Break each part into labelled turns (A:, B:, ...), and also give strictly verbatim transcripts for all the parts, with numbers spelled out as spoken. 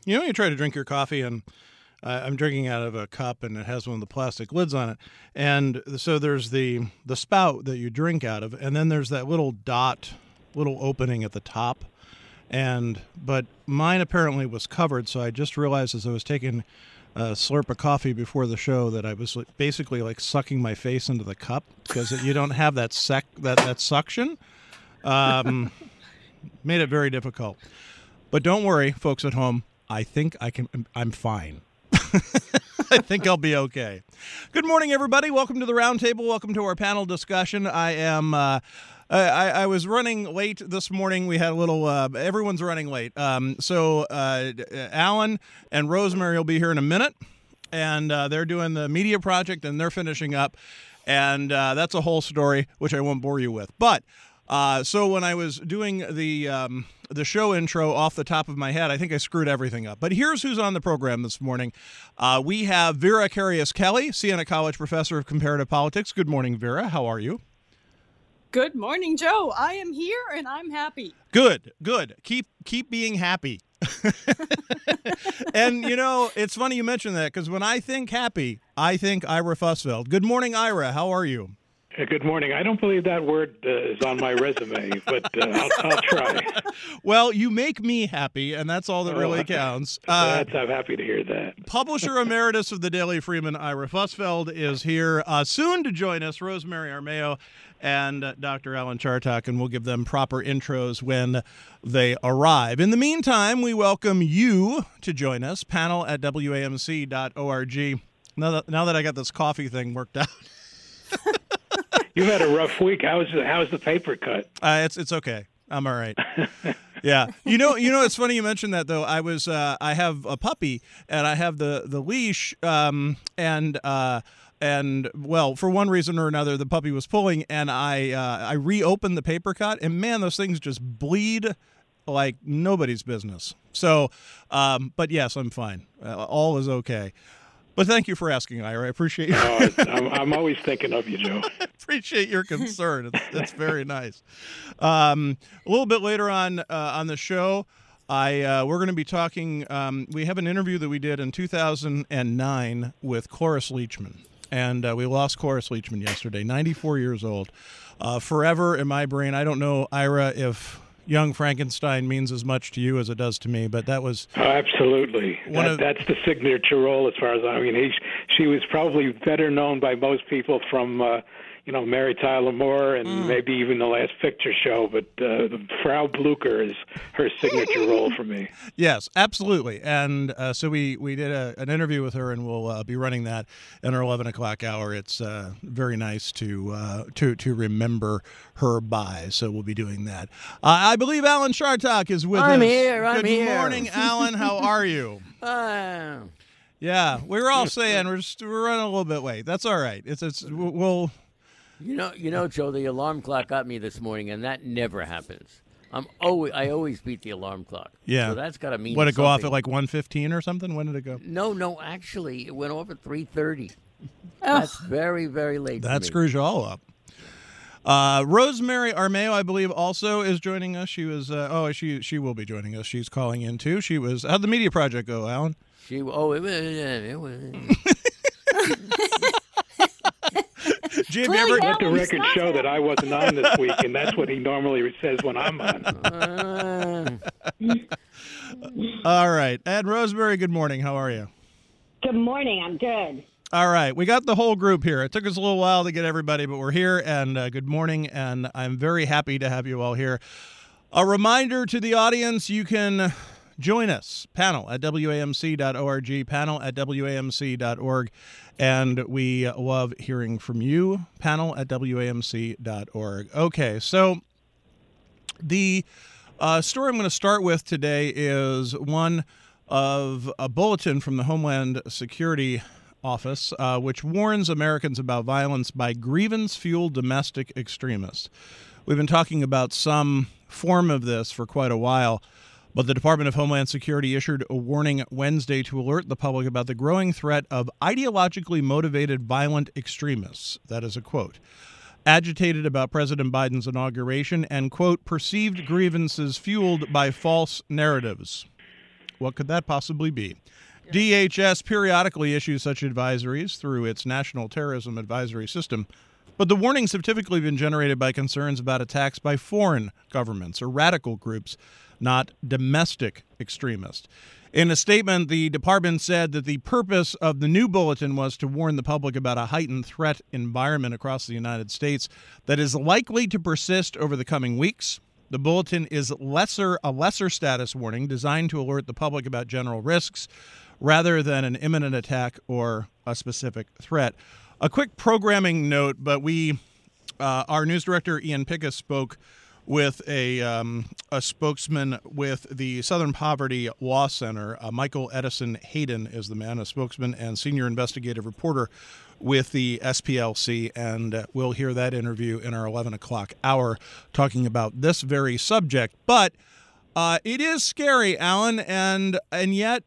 A: You know, you try to drink your coffee, and uh, I'm drinking out of a cup, and it has one of the plastic lids on it. And so there's the the spout that you drink out of, and then there's that little dot, little opening at the top. And but mine apparently was covered, so I just realized as I was taking a slurp of coffee before the show that I was like, basically like sucking my face into the cup because you don't have that sec that that suction. Um, made it very difficult. But don't worry, folks at home. I think I can. I'm fine. I think I'll be okay. Good morning, everybody. Welcome to the Roundtable. Welcome to our panel discussion. I am. Uh, I, I was running late this morning. We had a little. Uh, everyone's running late. Um, so uh, Alan and Rosemary will be here in a minute, and uh, they're doing the media project, and they're finishing up, and uh, that's a whole story which I won't bore you with. But uh, so when I was doing the um, the show intro off the top of my head, I think I screwed everything up. But here's who's on the program this morning. Uh, we have Vera Carius-Kelly, Siena College professor of comparative politics. Good morning, Vera. How are you?
B: Good morning, Joe. I am here and I'm happy.
A: Good, good. Keep keep being happy. And, you know, it's funny you mentioned that because when I think happy, I think Ira Fussfeld. Good morning, Ira. How are you?
C: Uh, Good morning. I don't believe that word uh, is on my resume, but uh, I'll, I'll try.
A: Well, you make me happy, and that's all that really counts.
C: Uh, that's, I'm happy to hear that.
A: Publisher emeritus of the Daily Freeman, Ira Fussfeld, is here uh, soon to join us, Rosemary Armao and uh, Doctor Alan Chartock, and we'll give them proper intros when they arrive. In the meantime, we welcome you to join us, panel at W A M C dot org. Now that, now that I got this coffee thing worked out.
C: You've had a rough week. How's how's the paper cut?
A: Uh, it's it's okay. I'm all right. Yeah, you know, you know, it's funny you mentioned that though. I was, uh, I have a puppy, and I have the the leash, um, and uh, and well, for one reason or another, the puppy was pulling, and I uh, I reopened the paper cut, and man, those things just bleed like nobody's business. So, um, but yes, I'm fine. Uh, all is okay. But thank you for asking, Ira. I appreciate you.
C: Oh, I'm, I'm always thinking of you, Joe.
A: Appreciate your concern. It's, it's very nice. Um, a little bit later on uh, on the show, I uh, we're going to be talking. Um, we have an interview that we did in two thousand nine with Cloris Leachman, and uh, we lost Cloris Leachman yesterday. ninety-four years old, uh, forever in my brain. I don't know, Ira, if Young Frankenstein means as much to you as it does to me, but that was
C: oh, absolutely.
A: One
C: that,
A: of,
C: that's the signature role, as far as I mean. He, she was probably better known by most people from, uh, you know, Mary Tyler Moore and mm. maybe even the last picture show. But uh, Frau Blucher is her signature role for me.
A: Yes, absolutely. And uh, so we we did a, an interview with her, and we'll uh, be running that in our eleven o'clock hour. It's uh, very nice to uh, to to remember her by. So we'll be doing that. Uh, I believe Alan Chartock is with
D: I'm
A: us.
D: here. I'm
A: Good
D: here.
A: Good morning, Alan. How are you?
D: Uh,
A: yeah, we were all saying we're just, we're running a little bit late. That's all right. It's it's we'll.
D: you know, you know, Joe. The alarm clock got me this morning, and that never happens. I'm always, I always beat the alarm clock.
A: Yeah,
D: so that's got to mean.
A: Would it go off
D: something.
A: at like one fifteen or something? When did it go?
D: No, no. Actually, it went off at three thirty. That's very, very late.
A: That
D: for me.
A: screws you all up. Uh, Rosemary Armao, I believe, also is joining us. She was, uh, oh, she she will be joining us. She's calling in too. She was. How'd the media project go, Alan?
D: She. Oh, it was. It was.
A: Jim, you ever
C: Let the record show that I wasn't on this week, and that's what he normally says when I'm on.
D: Uh,
A: All right. And Rosemary, good morning. How are you?
E: Good morning. I'm good.
A: All right. We got the whole group here. It took us a little while to get everybody, but we're here, and uh, good morning, and I'm very happy to have you all here. A reminder to the audience, you can join us, panel at W A M C dot org, panel at W A M C dot org, and we love hearing from you, panel at W A M C dot org. Okay, so the uh, story I'm going to start with today is one of a bulletin from the Homeland Security Office, uh, which warns Americans about violence by grievance-fueled domestic extremists. We've been talking about some form of this for quite a while, but the Department of Homeland Security issued a warning Wednesday to alert the public about the growing threat of ideologically motivated violent extremists. That is a quote. Agitated about President Biden's inauguration and, quote, perceived grievances fueled by false narratives. What could that possibly be? D H S periodically issues such advisories through its National Terrorism Advisory System, but the warnings have typically been generated by concerns about attacks by foreign governments or radical groups, not domestic extremists. In a statement, the department said that the purpose of the new bulletin was to warn the public about a heightened threat environment across the United States that is likely to persist over the coming weeks. The bulletin is lesser a lesser status warning designed to alert the public about general risks rather than an imminent attack or a specific threat. A quick programming note, but we, uh, our news director Ian Pickus spoke with a um, a spokesman with the Southern Poverty Law Center. Uh, Michael Edison Hayden is the man, a spokesman and senior investigative reporter with the S P L C, and uh, we'll hear that interview in our eleven o'clock hour talking about this very subject. But uh, it is scary, Alan, and and yet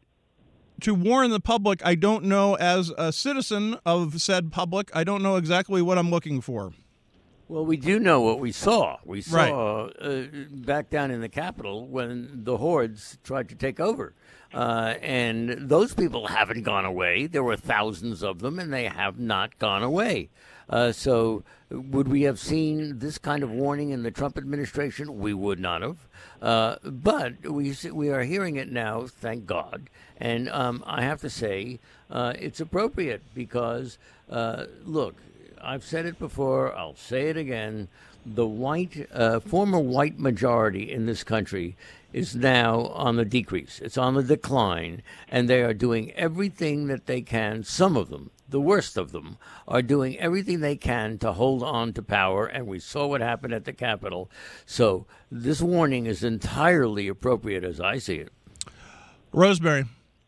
A: to warn the public, I don't know, as a citizen of said public, I don't know exactly what I'm looking for.
D: Well, we do know what we saw. We saw
A: Right.
D: uh, back down in the Capitol when the hordes tried to take over. Uh, and those people haven't gone away. There were thousands of them, and they have not gone away. Uh, so would we have seen this kind of warning in the Trump administration? We would not have. Uh, but we we are hearing it now, thank God. And um, I have to say uh, it's appropriate because, uh, look, I've said it before, I'll say it again. The white, uh, former white majority in this country is now on the decrease. It's on the decline, and they are doing everything that they can. Some of them, the worst of them, are doing everything they can to hold on to power, and we saw what happened at the Capitol. So this warning is entirely appropriate as I see it.
A: Rosemary.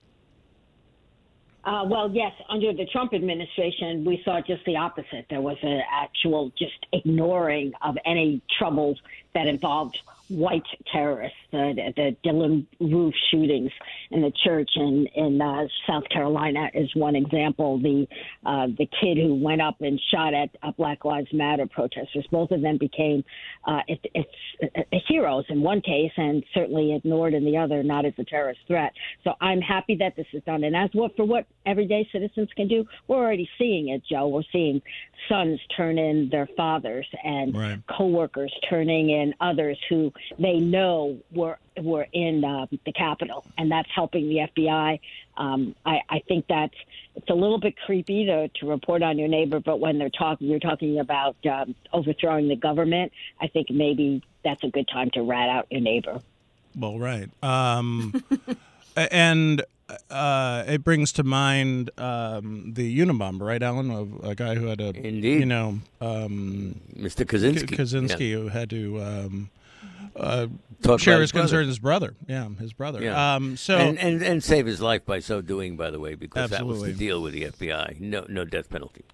E: Uh, well, yes, under the Trump administration, we saw just the opposite. There was an actual just ignoring of any troubles that involved white terrorists. The, the Dylan Roof shootings in the church in, in uh, South Carolina is one example. The uh, the kid who went up and shot at uh, Black Lives Matter protesters, both of them became uh, it, it's uh, heroes in one case and certainly ignored in the other, not as a terrorist threat. So I'm happy that this is done. And as what for what everyday citizens can do, we're already seeing it, Joe. We're seeing sons turn in their fathers and
A: Right.
E: coworkers turning in others who they know were were in uh, the Capitol, and that's helping the F B I. Um, I, I think that it's a little bit creepy to, to report on your neighbor, but when they're talking, you're talking about um, overthrowing the government. I think maybe that's a good time to rat out your neighbor.
A: Well, right. Um, and uh, it brings to mind um, the Unabomber, right, Alan? A, a guy who had a,
D: Indeed.
A: you know, um,
D: Mister Kaczynski.
A: Kaczynski,
D: Yeah.
A: who had to um, uh,
D: Talk
A: share
D: about
A: his
D: his brother.
A: concerns. His brother, yeah, his brother.
D: Yeah.
A: Um, so
D: and, and and save his life by so doing, by the way, because that was
A: Absolutely.
D: the deal with the F B I. No, no death penalty.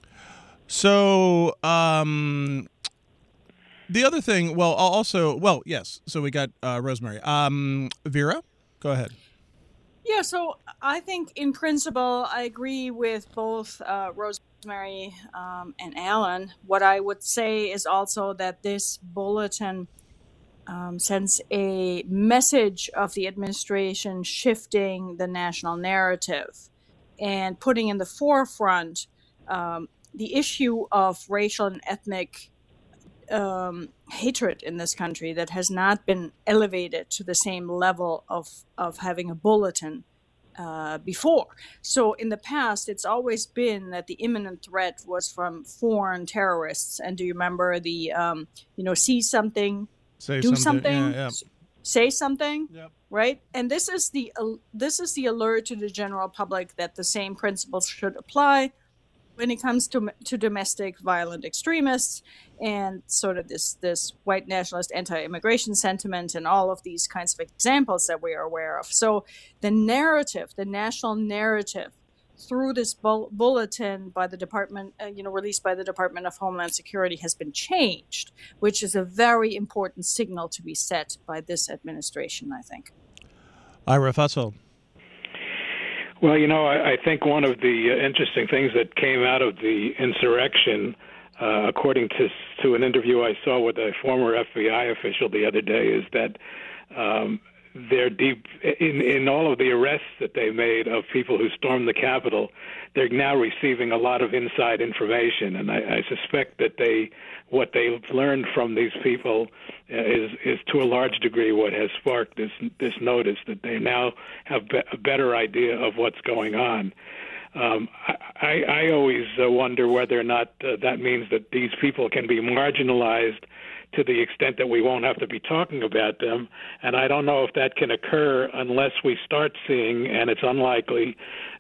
A: So, um, the other thing, well, also, well, yes. So we got uh, Rosemary. Um, Vera, go ahead.
B: Yeah, so I think in principle, I agree with both uh, Rosemary um, and Alan. What I would say is also that this bulletin um, sends a message of the administration shifting the national narrative and putting in the forefront um, the issue of racial and ethnic um, hatred in this country that has not been elevated to the same level of, of having a bulletin uh, before. So in the past, it's always been that the imminent threat was from foreign terrorists. And do you remember the, um, you know, see something,
A: Say
B: do something,
A: Yeah, yeah.
B: s- say something,
A: Yep.
B: right? And this is the uh, this is the alert to the general public that the same principles should apply when it comes to to domestic violent extremists and sort of this this white nationalist anti-immigration sentiment and all of these kinds of examples that we are aware of. So the narrative, the national narrative, through this bull- bulletin by the department, uh, you know, released by the Department of Homeland Security, has been changed, which is a very important signal to be set by this administration, I think.
A: Ira Fussell.
C: Well, you know, I, I think one of the uh, interesting things that came out of the insurrection, uh, according to to an interview I saw with a former F B I official the other day, is that um, they're deep in in all of the arrests that they made of people who stormed the Capitol. They're now receiving a lot of inside information, and I, I suspect that they what they've learned from these people is is to a large degree what has sparked this this notice, that they now have be, a better idea of what's going on. Um, I, I always uh, wonder whether or not uh, that means that these people can be marginalized to the extent that we won't have to be talking about them. And I don't know if that can occur unless we start seeing, and it's unlikely,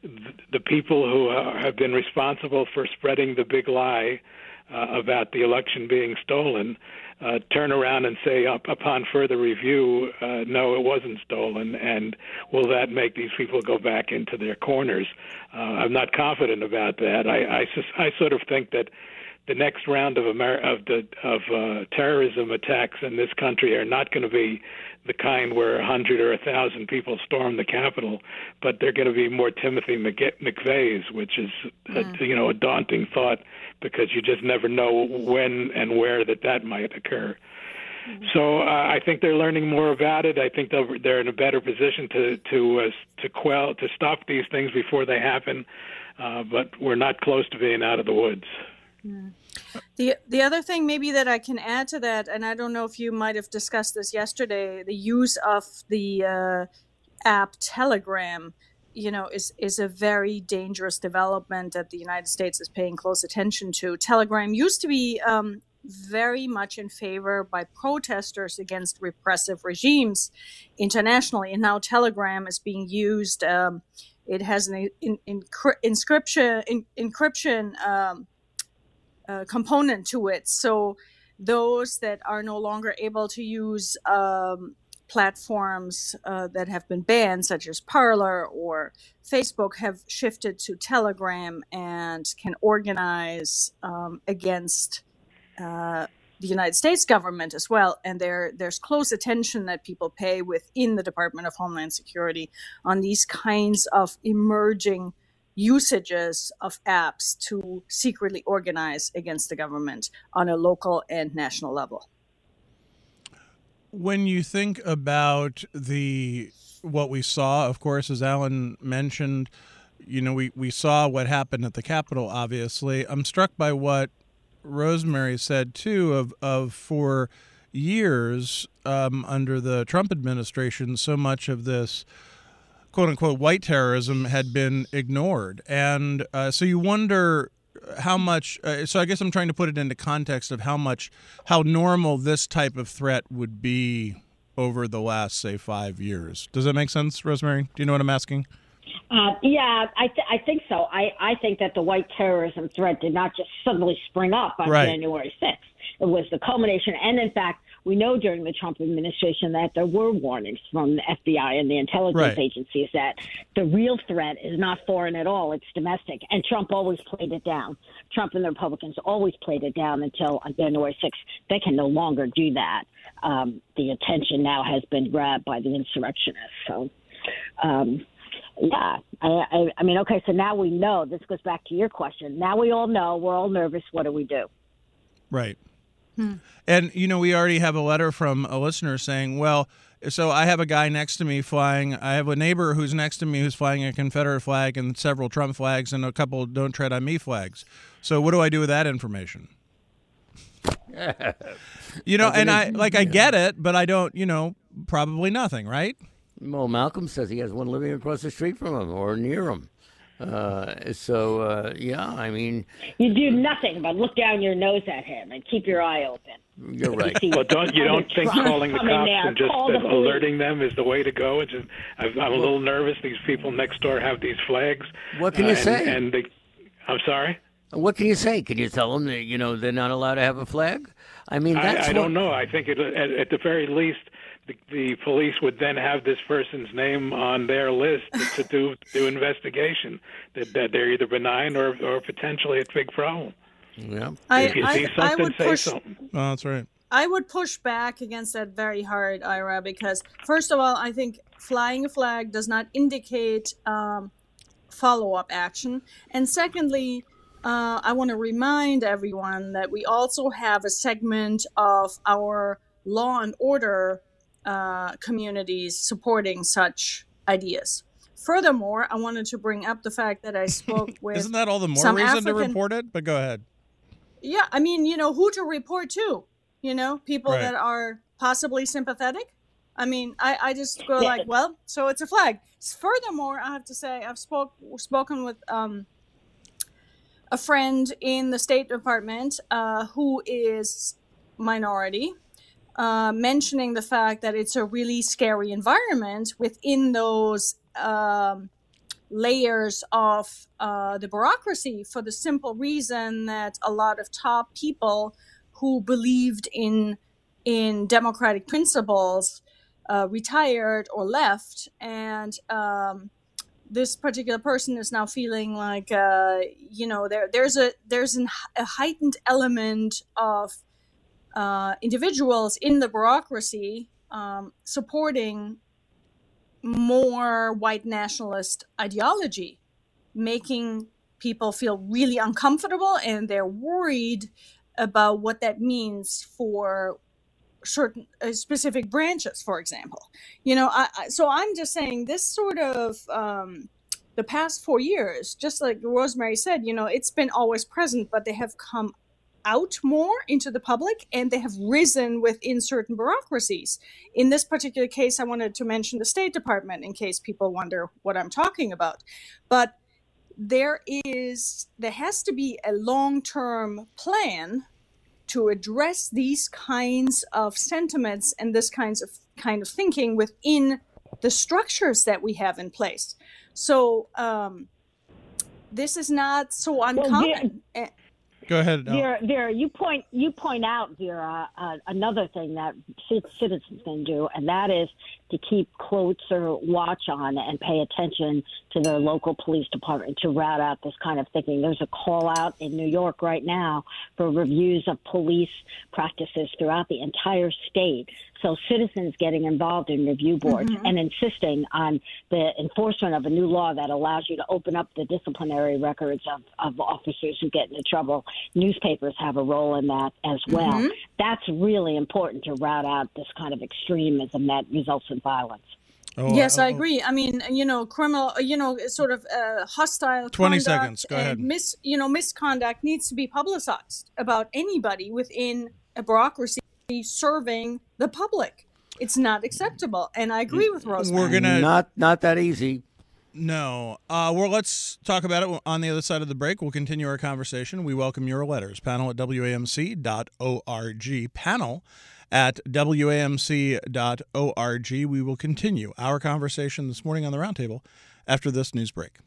C: the people who have been responsible for spreading the big lie uh, about the election being stolen uh, turn around and say, up, upon further review, uh, no, it wasn't stolen. And will that make these people go back into their corners? Uh, I'm not confident about that. I, I, I sort of think that the next round of Amer- of the of uh, terrorism attacks in this country are not going to be the kind where a hundred or a thousand people storm the Capitol, but they're going to be more Timothy McVeigh's, which is a, mm. you know a daunting thought, because you just never know when and where that that might occur. Mm. So uh, I think they're learning more about it. I think they're they're in a better position to to uh, to quell to stop these things before they happen, uh, but we're not close to being out of the woods.
B: Mm. The the other thing maybe that I can add to that, and I don't know if you might have discussed this yesterday, the use of the uh, app Telegram, you know, is is a very dangerous development that the United States is paying close attention to. Telegram used to be um, very much in favor by protesters against repressive regimes internationally, and now Telegram is being used. Um, it has an in, in, inscription in, encryption. Um, Uh, component to it. So those that are no longer able to use um, platforms uh, that have been banned, such as Parler or Facebook, have shifted to Telegram and can organize um, against uh, the United States government as well. And there, there's close attention that people pay within the Department of Homeland Security on these kinds of emerging usages of apps to secretly organize against the government on a local and national level.
A: When you think about the what we saw, of course, as Alan mentioned, you know, we, we saw what happened at the Capitol, obviously. I'm struck by what Rosemary said, too, of, of for years um, under the Trump administration, so much of this quote-unquote white terrorism had been ignored. And uh, so you wonder how much uh, – so I guess I'm trying to put it into context of how much – how normal this type of threat would be over the last, say, five years. Does that make sense, Rosemary? Do you know what I'm asking?
E: Uh, yeah, I, th- I think so. I, I think that the white terrorism threat did not just suddenly spring up on
A: right.
E: January sixth. It was the culmination. And, in fact, we know during the Trump administration that there were warnings from the F B I and the intelligence
A: right.
E: agencies that the real threat is not foreign at all. It's domestic. And Trump always played it down. Trump and the Republicans always played it down until on January sixth. They can no longer do that. Um, the attention now has been grabbed by the insurrectionists. So, um, yeah, I, I, I mean, okay, so now we know. This goes back to your question. Now we all know. We're all nervous. What do we do?
A: Right. Hmm. And, you know, we already have a letter from a listener saying, well, so I have a guy next to me flying. I have a neighbor who's next to me who's flying a Confederate flag and several Trump flags and a couple Don't Tread on Me flags. So what do I do with that information? you know, and I like I get it, but I don't, you know, probably nothing, right?
D: Well, Malcolm says he has one living across the street from him or near him. Uh, so, uh, yeah, I mean...
E: You do nothing but look down your nose at him and keep your eye open.
D: You're right.
E: You
C: well, don't you don't think calling the cops
E: there,
C: and just
E: the
C: alerting them is the way to go? It's just, I'm a little nervous. These people next door have these flags.
D: What can you
C: uh,
D: say?
C: And, and they, I'm sorry?
D: What can you say? Can you tell them that, you know, they're not allowed to have a flag? I mean, that's
C: I, I
D: what...
C: don't know. I think it, at, at the very least... The, the police would then have this person's name on their list to, to do do investigation. That, that they're either benign or or potentially a big problem.
D: Yeah.
B: I,
C: if you
B: I,
C: see something,
B: I would
C: say
B: push,
C: something.
A: Oh, that's right.
B: I would push back against that very hard, Ira, because first of all, I think flying a flag does not indicate um, follow-up action, and secondly, uh, I want to remind everyone that we also have a segment of our Law and Order uh, communities supporting such ideas. Furthermore, I wanted to bring up the fact that I spoke with
A: Isn't that all the more
B: some
A: reason to
B: African-
A: report it? But go ahead.
B: Yeah, I mean, you know, who to report to? You know, people
A: Right.
B: that are possibly sympathetic. I mean, I, I just go
E: Yeah.
B: like, well, so it's a flag. Furthermore, I have to say, I've spoke spoken with um, a friend in the State Department uh, who is minority, uh, mentioning the fact that it's a really scary environment within those um, layers of uh, the bureaucracy, for the simple reason that a lot of top people who believed in in democratic principles uh, retired or left, and um, this particular person is now feeling like uh, you know there there's a there's an, a heightened element of uh, individuals in the bureaucracy um, supporting more white nationalist ideology, making people feel really uncomfortable, and they're worried about what that means for certain uh, specific branches, for example. You know, I, I, so I'm just saying this sort of um, the past four years, just like Rosemary said, you know, it's been always present, but they have come out more into the public, and they have risen within certain bureaucracies. In this particular case, I wanted to mention the State Department in case people wonder what I'm talking about. But there is, there has to be a long-term plan to address these kinds of sentiments and this kinds of kind of thinking within the structures that we have in place. So um, this is not so uncommon.
E: Well,
A: Go ahead. Al.
E: Vera, Vera, you point you point out, Vera, uh, another thing that citizens can do, and that is to keep closer watch on and pay attention to their local police department to rout out this kind of thinking. There's a call out in New York right now for reviews of police practices throughout the entire state. So citizens getting involved in review boards mm-hmm. and insisting on the enforcement of a new law that allows you to open up the disciplinary records of, of officers who get into trouble. Newspapers have a role in that as well. Mm-hmm. That's really important to rout out this kind of extremism that results in violence.
A: Oh,
B: yes,
A: I,
B: I agree. I mean, you know, criminal, you know, sort of uh, hostile
A: twenty
B: conduct
A: seconds. Go ahead.
B: and mis, you know, misconduct needs to be publicized about anybody within a bureaucracy serving the public. It's not acceptable, and I agree with Rosemary.
A: We're gonna
D: not not that easy.
A: No. Uh, well, let's talk about it on the other side of the break. We'll continue our conversation. We welcome your letters. Panel at W A M C dot org. Panel at W A M C dot org. We will continue our conversation this morning on the Roundtable after this news break.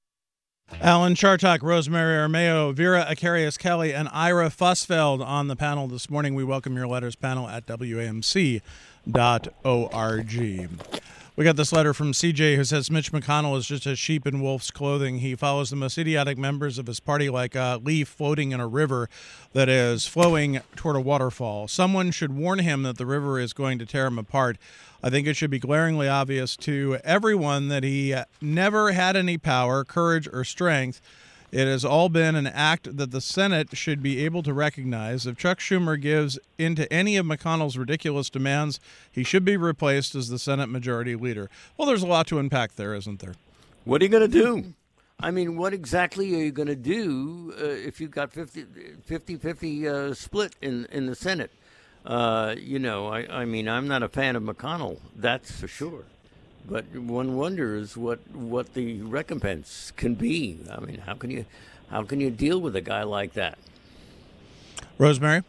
A: Alan Chartock, Rosemary Armao, Vera Akarius Kelly, and Ira Fussfeld on the panel this morning. We welcome your letters. Panel at W A M C dot org. We got this letter from C J who says Mitch McConnell is just a sheep in wolf's clothing. He follows the most idiotic members of his party like a leaf floating in a river that is flowing toward a waterfall. Someone should warn him that the river is going to tear him apart. I think it should be glaringly obvious to everyone that he never had any power, courage, or strength. It has all been an act that the Senate should be able to recognize. If Chuck Schumer gives into any of McConnell's ridiculous demands, he should be replaced as the Senate Majority Leader. Well, there's a lot to unpack there, isn't there?
D: What are you going to do? I mean, what exactly are you going to do uh, if you've got fifty fifty uh, split in, in the Senate? Uh, you know, I, I mean, I'm not a fan of McConnell, that's for sure. But one wonders what what the recompense can be. I mean, how can you how can you deal with a guy like that?
A: Rosemary?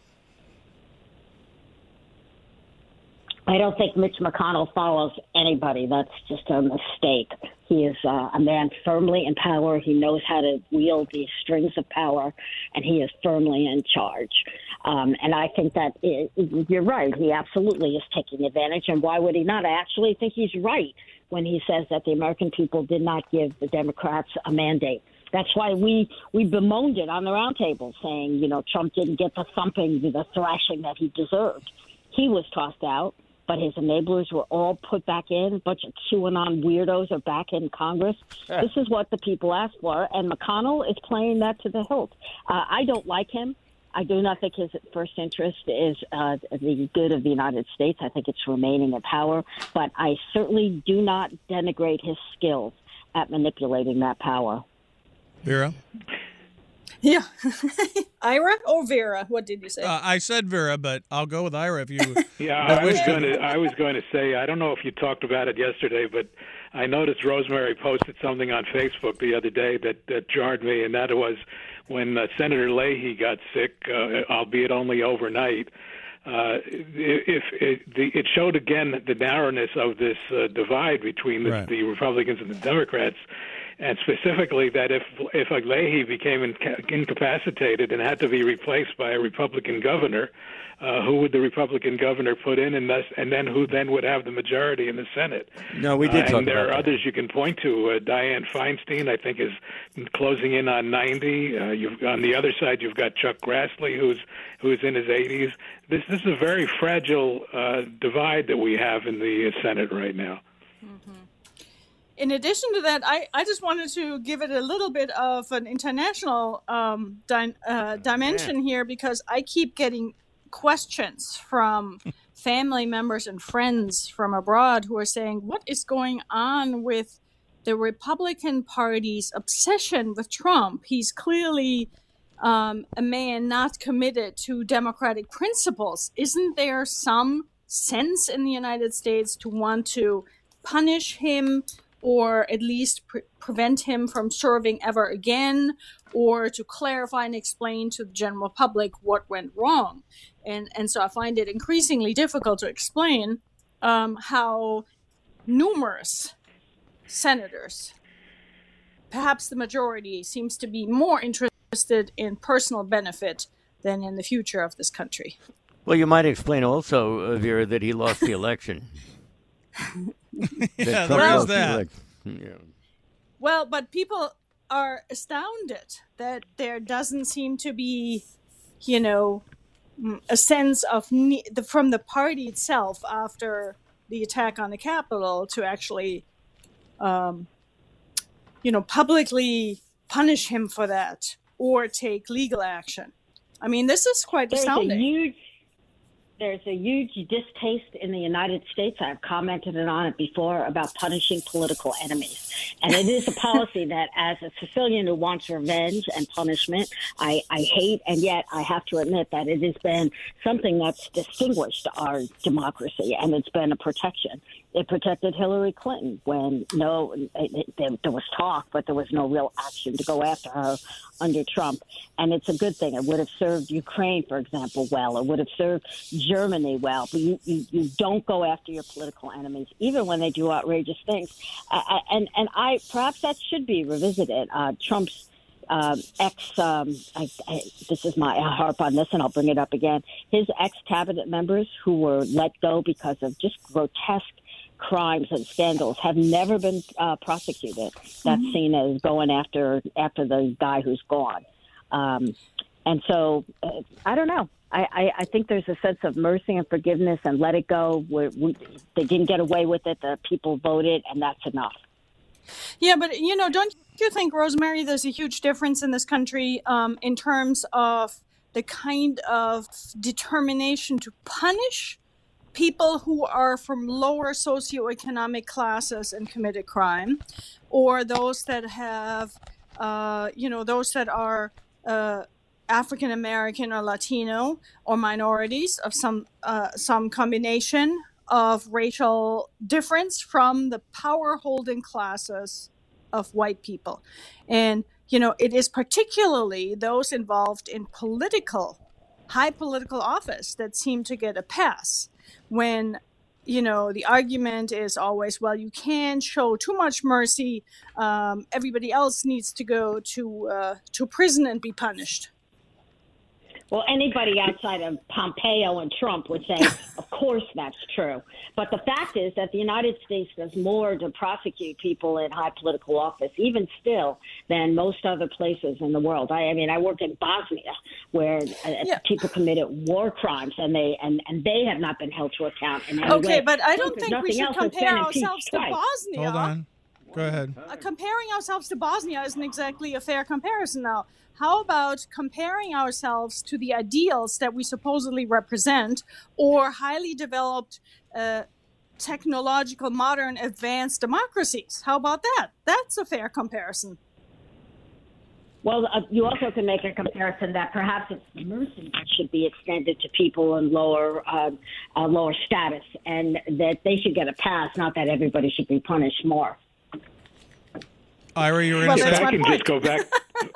E: I don't think Mitch McConnell follows anybody. That's just a mistake. He is uh, a man firmly in power. He knows how to wield these strings of power, and he is firmly in charge. Um, and I think that it, you're right. He absolutely is taking advantage. And why would he not? I actually think he's right when he says that the American people did not give the Democrats a mandate. That's why we, we bemoaned it on the roundtable, saying, you know, Trump didn't get the thumping, the thrashing that he deserved. He was tossed out, but his enablers were all put back in. A bunch of QAnon weirdos are back in Congress. This is what the people asked for, and McConnell is playing that to the hilt. Uh, I don't like him. I do not think his first interest is uh, the good of the United States. I think it's remaining in power. But I certainly do not denigrate his skills at manipulating that power.
A: Vera?
B: Yeah. Ira or Vera? What did you say?
A: Uh, I said Vera, but I'll go with Ira if you.
C: Yeah, I was going to. I was going to say. I don't know if you talked about it yesterday, but I noticed Rosemary posted something on Facebook the other day that, that jarred me, and that was when uh, Senator Leahy got sick, uh, albeit only overnight. Uh, if it, the, it showed again the narrowness of this uh, divide between the, right. the Republicans and the Democrats. And specifically that if if Leahy became inca- incapacitated and had to be replaced by a Republican governor, uh, who would the Republican governor put in, and, thus, and then who then would have the majority in the Senate?
D: No, we did
C: uh,
D: talk
C: and there
D: about
C: are
D: that.
C: others you can point to. Uh, Dianne Feinstein, I think, is closing in on ninety. Uh, you've, on the other side, you've got Chuck Grassley, who's who's in his eighties. This, this is a very fragile uh, divide that we have in the Senate right now.
B: Mm-hmm. In addition to that, I, I just wanted to give it a little bit of an international um, di- uh, dimension here, because I keep getting questions from family members and friends from abroad who are saying, what is going on with the Republican Party's obsession with Trump? He's clearly um, a man not committed to democratic principles. Isn't there some sense in the United States to want to punish him, or at least pre- prevent him from serving ever again, or to clarify and explain to the general public what went wrong? And and so I find it increasingly difficult to explain um, how numerous senators, perhaps the majority, seems to be more interested in personal benefit than in the future of this country.
D: Well, you might explain also, uh, Vera, that he lost the election.
A: Yeah, there is that.
D: Yeah.
B: Well, but people are astounded that there doesn't seem to be, you know, a sense of ne- the, from the party itself after the attack on the Capitol to actually, um, you know, publicly punish him for that or take legal action. I mean, this is quite
E: There's
B: astounding.
E: A huge, there's a huge distaste in the United States. I've commented on it before about punishing political enemies. And it is a policy that, as a Sicilian who wants revenge and punishment, I, I hate. And yet I have to admit that it has been something that's distinguished our democracy, and it's been a protection. It protected Hillary Clinton when no, it, it, there, there was talk, but there was no real action to go after her under Trump. And it's a good thing. It would have served Ukraine, for example, well. It would have served Germany well. But you, you, you don't go after your political enemies, even when they do outrageous things. I, I, and, and I perhaps that should be revisited. Uh, Trump's uh, ex, um, I, I, this is my I harp on this, and I'll bring it up again. His ex-cabinet members who were let go because of just grotesque crimes and scandals have never been uh, prosecuted. That's mm-hmm. seen as going after after the guy who's gone. Um, and so, uh, I don't know. I, I, I think there's a sense of mercy and forgiveness and let it go. We're, we, they didn't get away with it. The people voted, and that's enough.
B: Yeah, but, you know, don't you think, Rosemary, there's a huge difference in this country um, in terms of the kind of determination to punish people who are from lower socioeconomic classes and committed crime, or those that have, uh, you know, those that are uh, African American or Latino or minorities of some uh, some combination of racial difference from the power holding classes of white people. And, you know, it is particularly those involved in political, high political office that seem to get a pass. When, you know, the argument is always, well, you can't show too much mercy. Um, everybody else needs to go to uh, to prison and be punished.
E: Well, anybody outside of Pompeo and Trump would say, of course that's true. But the fact is that the United States does more to prosecute people in high political office, even still, than most other places in the world. I, I mean, I work in Bosnia, where uh,
B: yeah.
E: people committed war crimes, and they and, and they have not been held to account in any
B: okay,
E: way.
B: but I
E: Trump
B: don't think we should compare ourselves to Bosnia.
A: Hold on. Go ahead.
B: Uh, comparing ourselves to Bosnia isn't exactly a fair comparison now. How about comparing ourselves to the ideals that we supposedly represent, or highly developed uh, technological, modern, advanced democracies? How about that? That's a fair comparison.
E: Well, uh, you also can make a comparison that perhaps its mercy should be extended to people in lower uh, uh, lower status, and that they should get a pass, not that everybody should be punished more.
A: Ira, you were
B: Well,
A: going to
C: If
B: that's
A: say?
C: I
B: my
C: can
B: point.
C: just go back,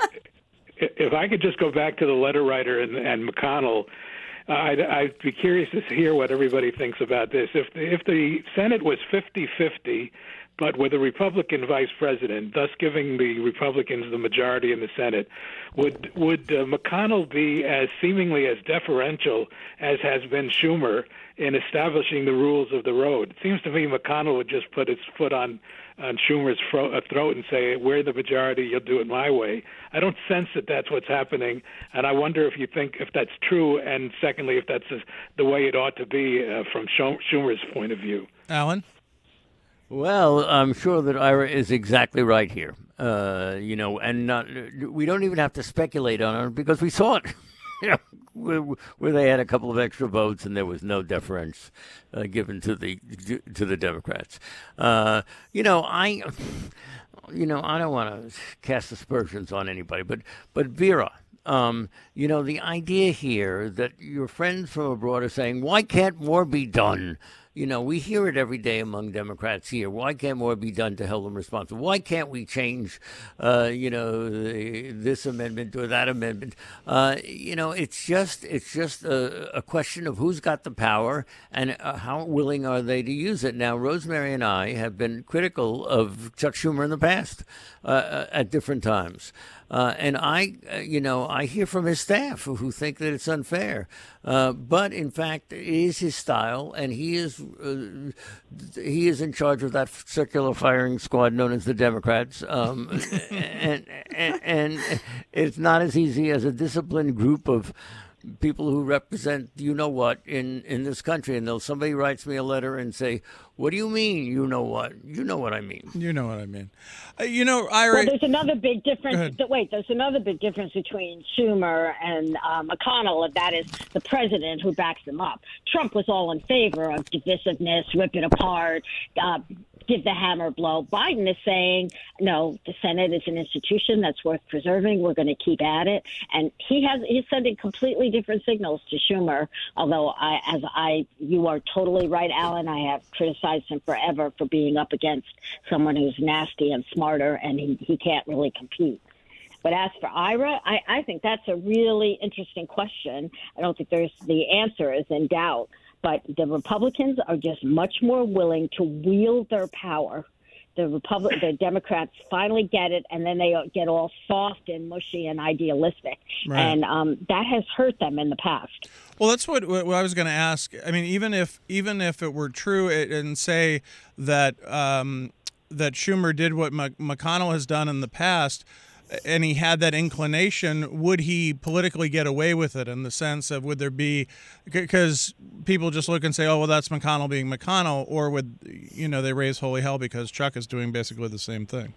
C: if I could just go back to the letter writer and, and McConnell, uh, I'd, I'd be curious to hear what everybody thinks about this. If the, if the Senate was fifty-fifty, but with a Republican vice president, thus giving the Republicans the majority in the Senate, would would uh, McConnell be as seemingly as deferential as has been Schumer in establishing the rules of the road? It seems to me McConnell would just put his foot on on Schumer's fro- uh, throat and say, "We're the majority; you'll do it my way." I don't sense that that's what's happening, and I wonder if you think if that's true, and secondly, if that's the way it ought to be uh, from Schumer's point of view.
A: Alan?
D: Well, I'm sure that Ira is exactly right here. Uh, you know, and not, we don't even have to speculate on it because we saw it. You know, where, where they had a couple of extra votes and there was no deference uh, given to the to the Democrats. Uh, you know, I, you know, I don't want to cast aspersions on anybody, but but Vera. Um, you know, the idea here that your friends from abroad are saying, why can't more be done? You know, we hear it every day among Democrats here. Why can't more be done to hold them responsible? Why can't we change, uh, you know, the, this amendment or that amendment? Uh, you know, it's just it's just a, a question of who's got the power and uh, how willing are they to use it. Now, Rosemary and I have been critical of Chuck Schumer in the past uh, at different times. Uh, and I, uh, you know, I hear from his staff who, who think that it's unfair. Uh, but in fact, it is his style, and he is uh, he is in charge of that circular firing squad known as the Democrats. Um, and, and and it's not as easy as a disciplined group of people who represent you know what in, in this country. And they'll somebody writes me a letter and say, "What do you mean? You know what? You know what I mean."
A: You know what I mean. Uh, you know, Ira.
E: Well, there's another big difference.
A: Go ahead.
E: th- Wait, there's another big difference between Schumer and uh, McConnell, and that is the president who backs them up. Trump was all in favor of divisiveness, rip it apart, uh, give the hammer blow. Biden is saying, no, the Senate is an institution that's worth preserving. We're going to keep at it. And he has he's sending completely different signals to Schumer, although I, as I, you are totally right, Alan, I have criticized him forever for being up against someone who's nasty and smarter, and he, he can't really compete. But as for Ira, I, I think that's a really interesting question. I don't think there's the answer is in doubt. But the Republicans are just much more willing to wield their power. The Republic, the Democrats finally get it, and then they get all soft and mushy and idealistic,
A: Right.
E: and um, that has hurt them in the past.
A: Well, that's what, what I was going to ask. I mean, even if even if it were true, it, and say that um, that Schumer did what Mc, McConnell has done in the past, and he had that inclination, would he politically get away with it in the sense of would there be, because people just look and say, oh, well, that's McConnell being McConnell, or would, you know, they raise holy hell because Chuck is doing basically the same thing?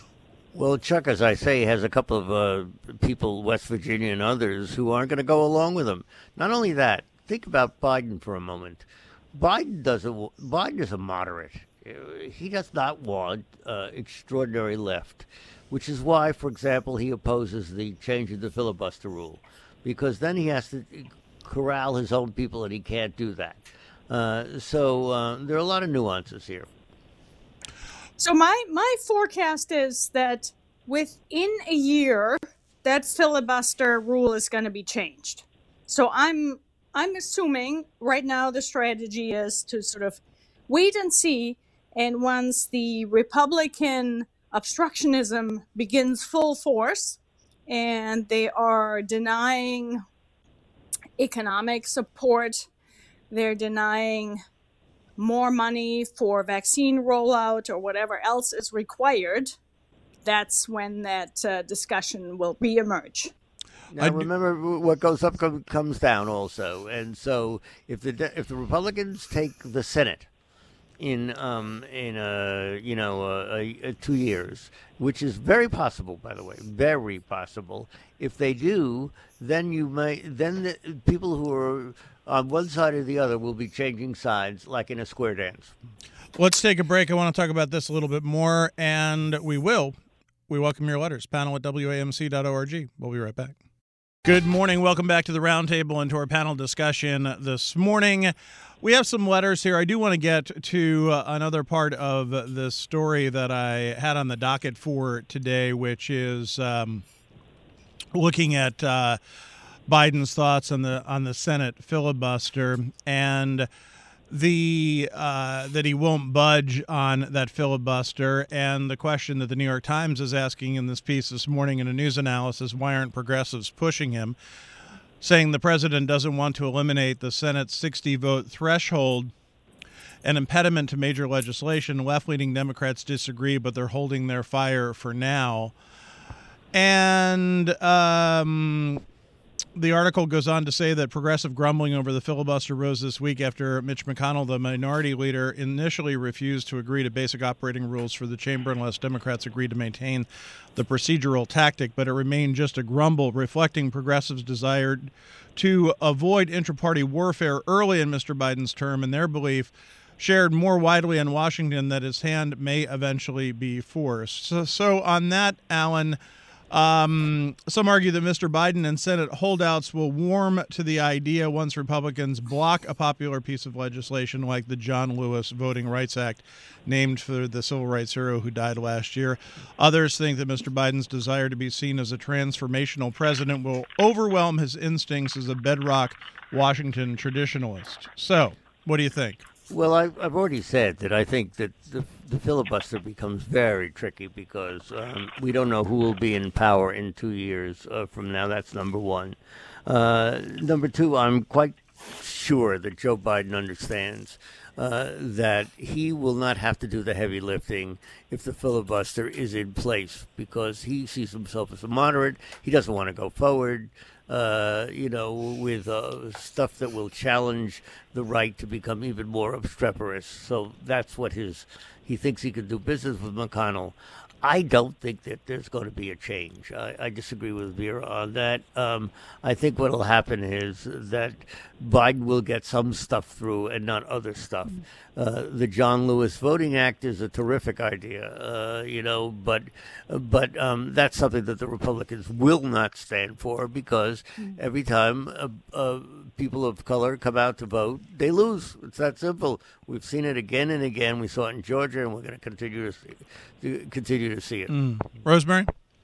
D: Well, Chuck, as I say, has a couple of uh, people, West Virginia and others, who aren't going to go along with him. Not only that, think about Biden for a moment. Biden does a, Biden is a moderate. He does not want uh, extraordinary left, which is why, for example, he opposes the change of the filibuster rule, because then he has to corral his own people, and he can't do that. Uh, so uh, there are a lot of nuances here.
B: So my, my forecast is that within a year, that filibuster rule is going to be changed. So I'm I'm assuming right now the strategy is to sort of wait and see, and once the Republican obstructionism begins full force and they are denying economic support, they're denying more money for vaccine rollout or whatever else is required, that's when that uh, discussion will reemerge.
D: Now,
A: I do-
D: remember, what goes up com- comes down also. And so if the de- if the Republicans take the Senate, in um, in uh, you know uh, uh, two years, which is very possible, by the way, very possible. If they do, then you may then the people who are on one side or the other will be changing sides, like in a square dance.
A: Let's take a break. I want to talk about this a little bit more, and we will. We welcome your letters. Panel at W A M C dot org. We'll be right back. Good morning. Welcome back to the Roundtable and to our panel discussion this morning. We have some letters here. I do want to get to uh, another part of the story that I had on the docket for today, which is um, looking at uh, Biden's thoughts on the on the Senate filibuster and the uh, that he won't budge on that filibuster, and the question that the New York Times is asking in this piece this morning in a news analysis: why aren't progressives pushing him? Saying the president doesn't want to eliminate the Senate's sixty-vote threshold, an impediment to major legislation. Left-leaning Democrats disagree, but they're holding their fire for now. And um, the article goes on to say that progressive grumbling over the filibuster rose this week after Mitch McConnell, the minority leader, initially refused to agree to basic operating rules for the chamber unless Democrats agreed to maintain the procedural tactic, but it remained just a grumble, reflecting progressives' desire to avoid intra-party warfare early in Mister Biden's term and their belief, shared more widely in Washington, that his hand may eventually be forced. So, so on that, Alan, Um, some argue that Mister Biden and Senate holdouts will warm to the idea once Republicans block a popular piece of legislation like the John Lewis Voting Rights Act, named for the civil rights hero who died last year. Others think that Mister Biden's desire to be seen as a transformational president will overwhelm his instincts as a bedrock Washington traditionalist. So, what do you think?
D: Well, I, I've already said that I think that the, the filibuster becomes very tricky because um, we don't know who will be in power in two years uh, from now. That's number one. Uh, number two, I'm quite sure that Joe Biden understands uh, that he will not have to do the heavy lifting if the filibuster is in place because he sees himself as a moderate. He doesn't want to go forward. Uh, you know, with uh, stuff that will challenge the right to become even more obstreperous. So that's what his, he thinks he can do business with McConnell. I don't think that there's going to be a change. I, I disagree with Vera on that. Um, I think what will happen is that Biden will get some stuff through and not other stuff. Uh, the John Lewis Voting Act is a terrific idea, uh, you know, but but um, that's something that the Republicans will not stand for because every time uh, uh, people of color come out to vote, they lose. It's that simple. We've seen it again and again. We saw it in Georgia, and we're going to continue to see, to continue to see it.
A: Mm. Rosemary?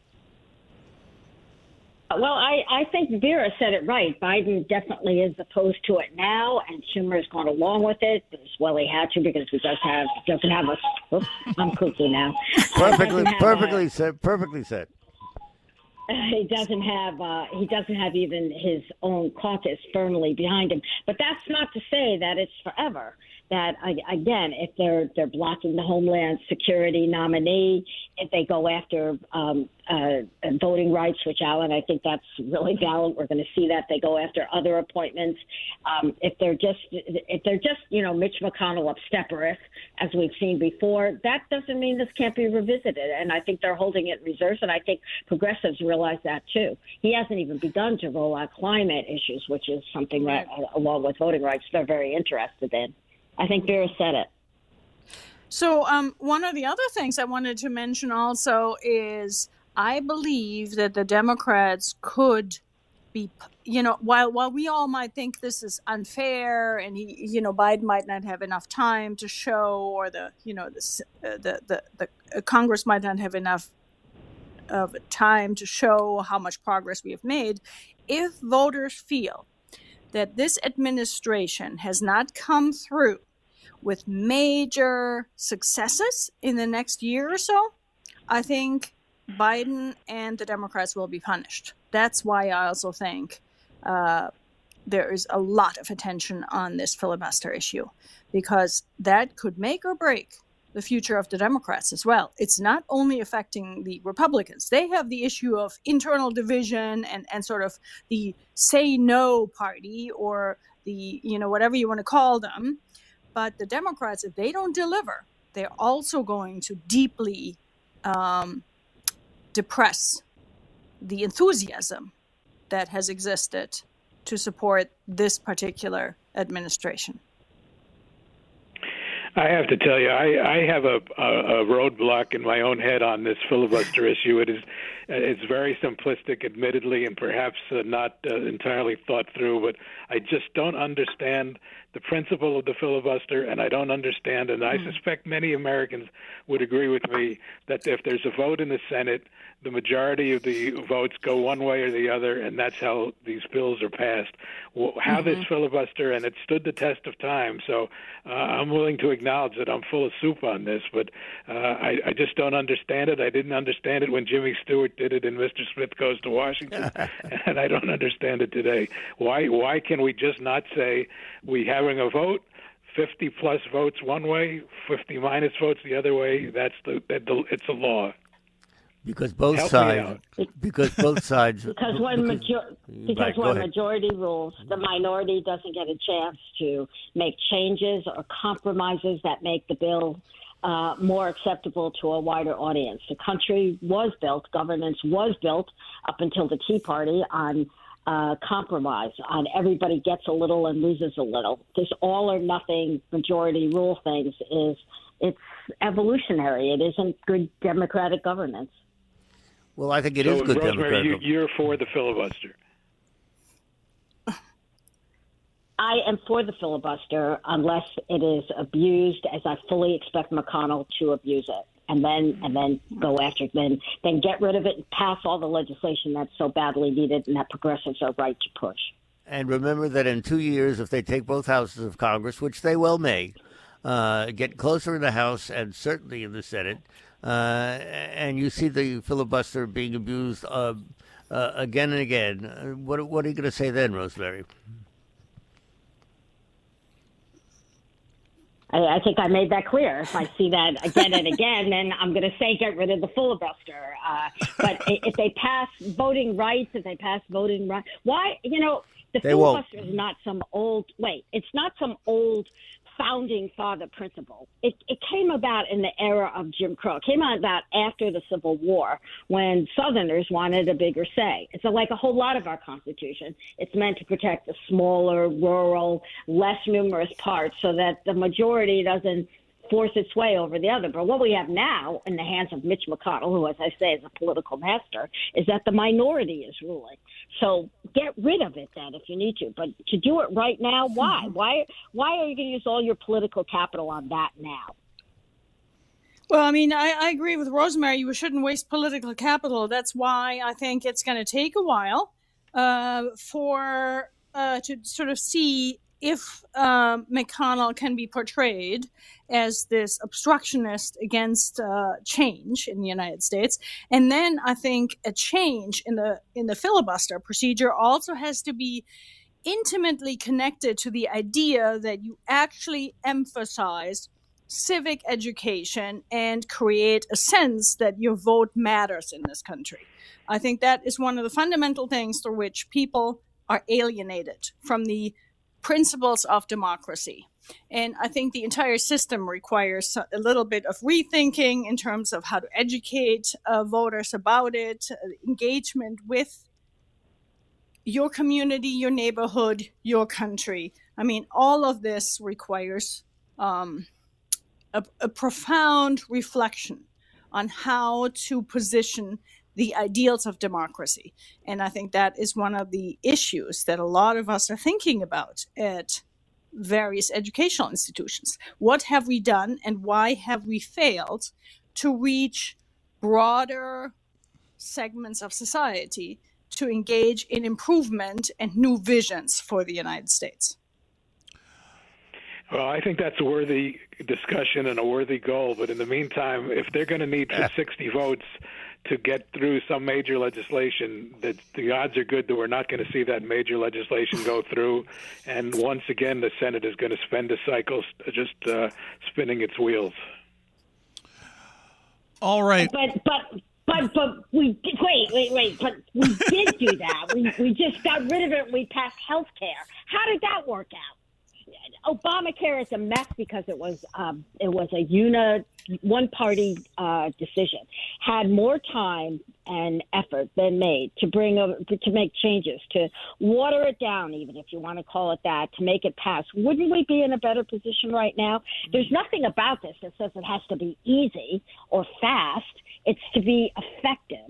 E: Well, I, I think Vera said it right. Biden definitely is opposed to it now, and Schumer has gone along with it as well he had to because he does have doesn't have a. Oops, I'm cuckoo now.
D: Perfectly, perfectly a, said. Perfectly said.
E: He doesn't have uh, he doesn't have even his own caucus firmly behind him. But that's not to say that it's forever. That again, if they're they're blocking the Homeland Security nominee, if they go after um, uh, voting rights, which Alan, I think that's really valid. We're going to see that they go after other appointments. Um, if they're just if they're just you know Mitch McConnell obstreperous, as we've seen before, that doesn't mean this can't be revisited. And I think they're holding it in reserve. And I think progressives realize that too. He hasn't even begun to roll out climate issues, which is something that, uh, along with voting rights, they're very interested in. I think Vera said it.
B: So um, one of the other things I wanted to mention also is I believe that the Democrats could be, you know, while while we all might think this is unfair and, he, you know, Biden might not have enough time to show or the, you know, the, the, the, the uh, Congress might not have enough of time to show how much progress we have made. If voters feel that this administration has not come through with major successes in the next year or so, I think Biden and the Democrats will be punished. That's why I also think uh, there is a lot of attention on this filibuster issue, because that could make or break the future of the Democrats as well. It's not only affecting the Republicans. They have the issue of internal division and, and sort of the say no party or the, you know, whatever you want to call them. But the Democrats, if they don't deliver, they're also going to deeply um, depress the enthusiasm that has existed to support this particular administration.
C: I have to tell you, I, I have a, a, a roadblock in my own head on this filibuster issue. It is, it's very simplistic, admittedly, and perhaps uh, not uh, entirely thought through. But I just don't understand the principle of the filibuster, and I don't understand, and I suspect many Americans would agree with me that if there's a vote in the Senate, the majority of the votes go one way or the other, and that's how these bills are passed. Well, how mm-hmm. this filibuster, and it stood the test of time, so uh, I'm willing to acknowledge that I'm full of soup on this, but uh, I, I just don't understand it. I didn't understand it when Jimmy Stewart did it in Mister Smith Goes to Washington, and I don't understand it today. Why, why can we just not say we having a vote, fifty plus votes one way, fifty minus votes the other way? That's the, that the it's a law.
D: Because both
C: Help
D: sides, because both sides,
E: because when major, because
D: right,
E: when majority rules, the minority doesn't get a chance to make changes or compromises that make the bill uh, more acceptable to a wider audience. The country was built, governance was built up until the Tea Party on uh, compromise, on everybody gets a little and loses a little. This all or nothing majority rule things is it's evolutionary. It isn't good democratic governance.
D: Well, I think it
C: so,
D: is good
C: Rosemary,
D: democratic.
C: You, you're for the filibuster.
E: I am for the filibuster unless it is abused, as I fully expect McConnell to abuse it, and then and then go after it. Then then get rid of it and pass all the legislation that's so badly needed and that progressives are right to push.
D: And remember that in two years, if they take both houses of Congress, which they well may, uh, get closer in the House and certainly in the Senate, uh, and you see the filibuster being abused uh, uh, again and again, uh, what, what are you going to say then, Rosemary?
E: I, I think I made that clear. If I see that again and again, then I'm going to say get rid of the filibuster. Uh, but if they pass voting rights, if they pass voting rights, why, you know, the
D: they
E: filibuster
D: won't.
E: is not some old, wait, it's not some old founding father principle. It, it came about in the era of Jim Crow. It came about after the Civil War when Southerners wanted a bigger say. It's like a whole lot of our Constitution. It's meant to protect the smaller, rural, less numerous parts so that the majority doesn't force its way over the other. But what we have now in the hands of Mitch McConnell, who, as I say, is a political master, is that the minority is ruling. So get rid of it then if you need to. But to do it right now, why? Why Why are you going to use all your political capital on that now?
B: Well, I mean, I, I agree with Rosemary. You shouldn't waste political capital. That's why I think it's going to take a while uh, for uh, to sort of see if uh, McConnell can be portrayed as this obstructionist against uh, change in the United States. And then I think a change in the in the filibuster procedure also has to be intimately connected to the idea that you actually emphasize civic education and create a sense that your vote matters in this country. I think that is one of the fundamental things through which people are alienated from the principles of democracy. And I think the entire system requires a little bit of rethinking in terms of how to educate uh, voters about it, uh, engagement with your community, your neighborhood, your country. I mean, all of this requires um, a, a profound reflection on how to position the ideals of democracy. And I think that is one of the issues that a lot of us are thinking about at various educational institutions. What have we done and why have we failed to reach broader segments of society to engage in improvement and new visions for the United States?
C: Well, I think that's a worthy discussion and a worthy goal. But in the meantime, if they're going to need sixty votes to get through some major legislation, that the odds are good that we're not going to see that major legislation go through. And once again, the Senate is going to spend a cycle just uh, spinning its wheels.
A: All right.
E: But but but but we did, wait wait wait. But we did do that. We we just got rid of it. And we passed health care. How did that work out? Obamacare is a mess because it was um, it was a uni one party uh, decision. Had more time and effort been made to bring a, to make changes, to water it down, even if you want to call it that, to make it pass, wouldn't we be in a better position right now? There's nothing about this that says it has to be easy or fast. It's to be effective.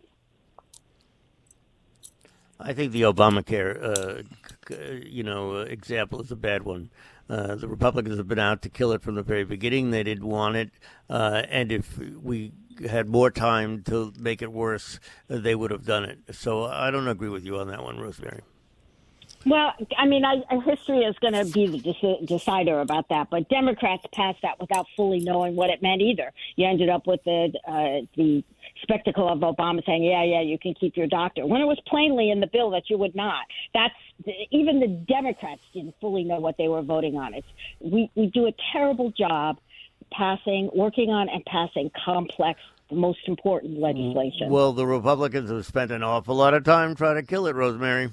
D: I think the Obamacare, uh, you know, example is a bad one. Uh, the Republicans have been out to kill it from the very beginning. They didn't want it, uh, and if we had more time to make it worse, uh, they would have done it. So I don't agree with you on that one, Rosemary.
E: Well, I mean, I, history is going to be the deci- decider about that. But Democrats passed that without fully knowing what it meant either. You ended up with the uh, the spectacle of Obama saying, "Yeah, yeah, you can keep your doctor," when it was plainly in the bill that you would not. That's even the Democrats didn't fully know what they were voting on. It's we we do a terrible job passing, working on, and passing complex, the most important legislation.
D: Well, the Republicans have spent an awful lot of time trying to kill it, Rosemary.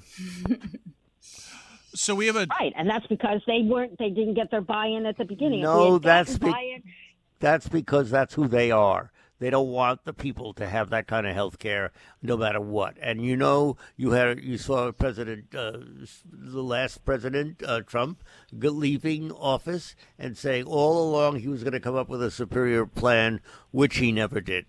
A: So we have a
E: right, and that's because they weren't, they didn't get their buy-in at the beginning.
D: No, that's be- that's because that's who they are. They don't want the people to have that kind of health care, no matter what. And you know, you had you saw President, uh, the last president, uh, Trump, leaving office and saying all along he was going to come up with a superior plan, which he never did.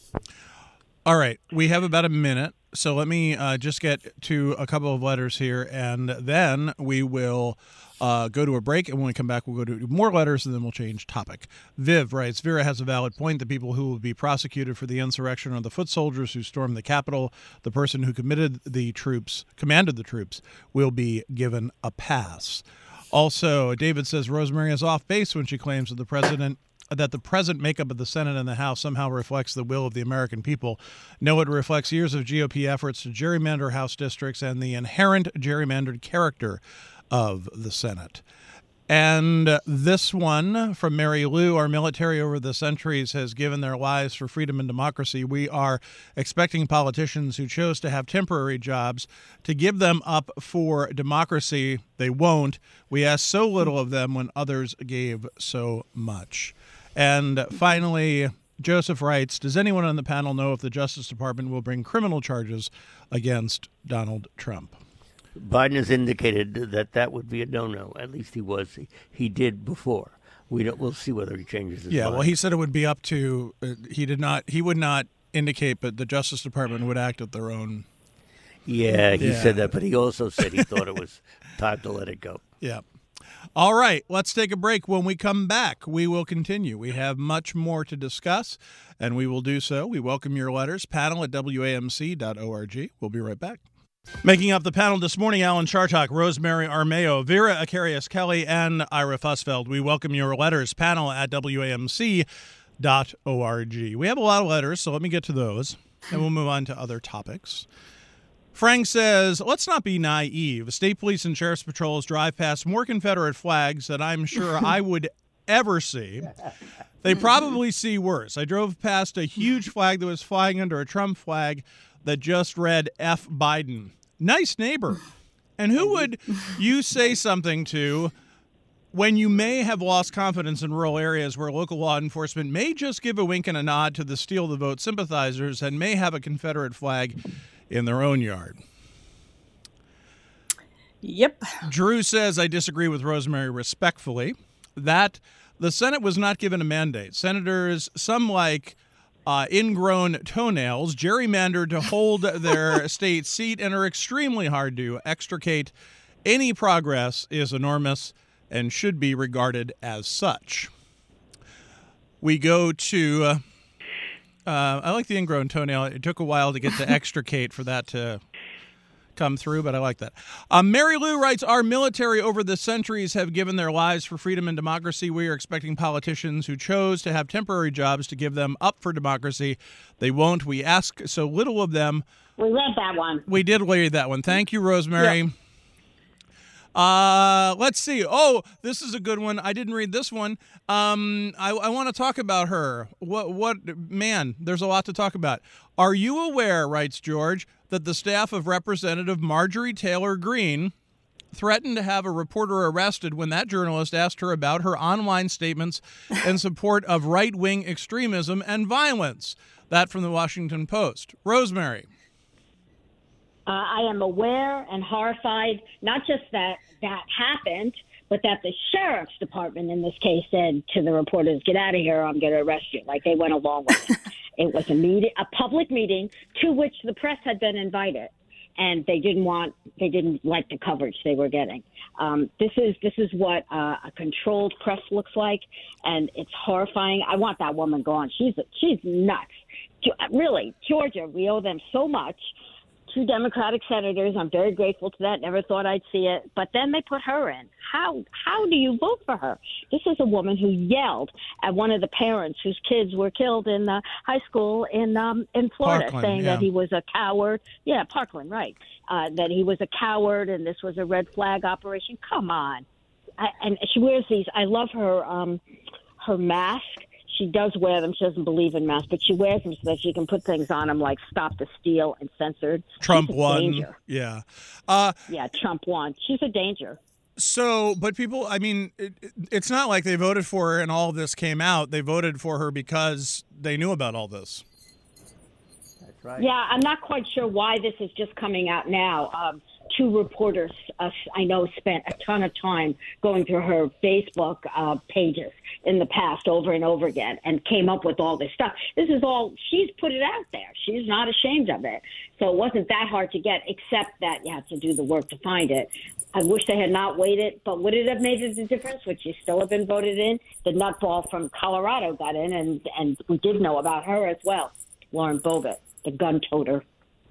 A: All right, we have about a minute, so let me uh, just get to a couple of letters here, and then we will uh, go to a break, and when we come back, we'll go to more letters, and then we'll change topic. Viv writes, Vera has a valid point. The people who will be prosecuted for the insurrection are the foot soldiers who stormed the Capitol. The person who committed the troops, commanded the troops, will be given a pass. Also, David says Rosemary is off base when she claims that the president that the present makeup of the Senate and the House somehow reflects the will of the American people. No, it reflects years of G O P efforts to gerrymander House districts and the inherent gerrymandered character of the Senate. And this one from Mary Lou, our military over the centuries has given their lives for freedom and democracy. We are expecting politicians who chose to have temporary jobs to give them up for democracy. They won't. We ask so little of them when others gave so much. And finally, Joseph writes, does anyone on the panel know if the Justice Department will bring criminal charges against Donald Trump?
D: Biden has indicated that that would be a no-no. At least he was. He, he did before. We don't. We'll see whether he changes his
A: yeah,
D: mind.
A: Well, he said it would be up to. Uh, he did not. He would not indicate, but the Justice Department would act at their own.
D: Yeah, he
A: yeah.
D: said that, but he also said he thought it was time to let it go.
A: Yeah. All right, let's take a break. When we come back, we will continue. We have much more to discuss, and we will do so. We welcome your letters. Panel at W A M C dot org. We'll be right back. Making up the panel this morning, Alan Chartock, Rosemary Armao, Vera Akarius Kelly, and Ira Fussfeld. We welcome your letters. Panel at W A M C dot org. We have a lot of letters, so let me get to those, and we'll move on to other topics. Frank says, let's not be naive. State police and sheriff's patrols drive past more Confederate flags than I'm sure I would ever see. They probably see worse. I drove past a huge flag that was flying under a Trump flag that just read F Biden. Nice neighbor. And who would you say something to when you may have lost confidence in rural areas where local law enforcement may just give a wink and a nod to the steal the vote sympathizers and may have a Confederate flag in their own yard?
B: Yep.
A: Drew says, I disagree with Rosemary respectfully, that the Senate was not given a mandate. Senators, some like uh, ingrown toenails, gerrymandered to hold their state seat and are extremely hard to extricate. Any progress is enormous and should be regarded as such. We go to... Uh, Uh, I like the ingrown toenail. It took a while to get to extricate for that to come through, but I like that. Uh, Mary Lou writes, our military over the centuries have given their lives for freedom and democracy. We are expecting politicians who chose to have temporary jobs to give them up for democracy. They won't. We ask so little of them.
E: We read that one.
A: We did read that one. Thank you, Rosemary.
B: Yeah.
A: Uh, let's see. Oh, this is a good one. I didn't read this one. Um, I, I want to talk about her. What, what, man, there's a lot to talk about. Are you aware, writes George, that the staff of Representative Marjorie Taylor Greene threatened to have a reporter arrested when that journalist asked her about her online statements in support of right-wing extremism and violence. That from the Washington Post. Rosemary.
E: Uh, I am aware and horrified, not just that that happened, but that the sheriff's department in this case said to the reporters, get out of here, I'm going to arrest you. Like they went along with it. It was a meeting, a public meeting to which the press had been invited. And they didn't want, they didn't like the coverage they were getting. Um, this is this is what uh, a controlled press looks like, and it's horrifying. I want that woman gone. She's she's nuts. Really, Georgia, we owe them so much. Two Democratic senators. I'm very grateful to that. Never thought I'd see it. But then they put her in. How how do you vote for her? This is a woman who yelled at one of the parents whose kids were killed in uh, high school in um, in Florida,
A: Parkland,
E: saying
A: yeah.
E: that he was a coward. Yeah, Parkland, right. Uh, that he was a coward and this was a red flag operation. Come on. I, and she wears these. I love her um, her mask. She does wear them. She doesn't believe in masks, but she wears them so that she can put things on them like "Stop the Steal" and "Censored."
A: Trump
E: She's a
A: won.
E: danger.
A: Yeah. Uh,
E: Yeah, Trump won. She's a danger.
A: so, but people, I mean, it, it's not like they voted for her and all this came out. They voted for her because they knew about all this.
D: That's right.
E: Yeah, I'm not quite sure why this is just coming out now. Um, two reporters, uh, I know, spent a ton of time going through her Facebook uh, pages in the past over and over again and came up with all this stuff. This is all, she's put it out there. She's not ashamed of it. So it wasn't that hard to get, except that you have to do the work to find it. I wish they had not waited, but would it have made a difference? Would she still have been voted in? The nutball from Colorado got in, and, and we did know about her as well, Lauren Boebert, the gun toter.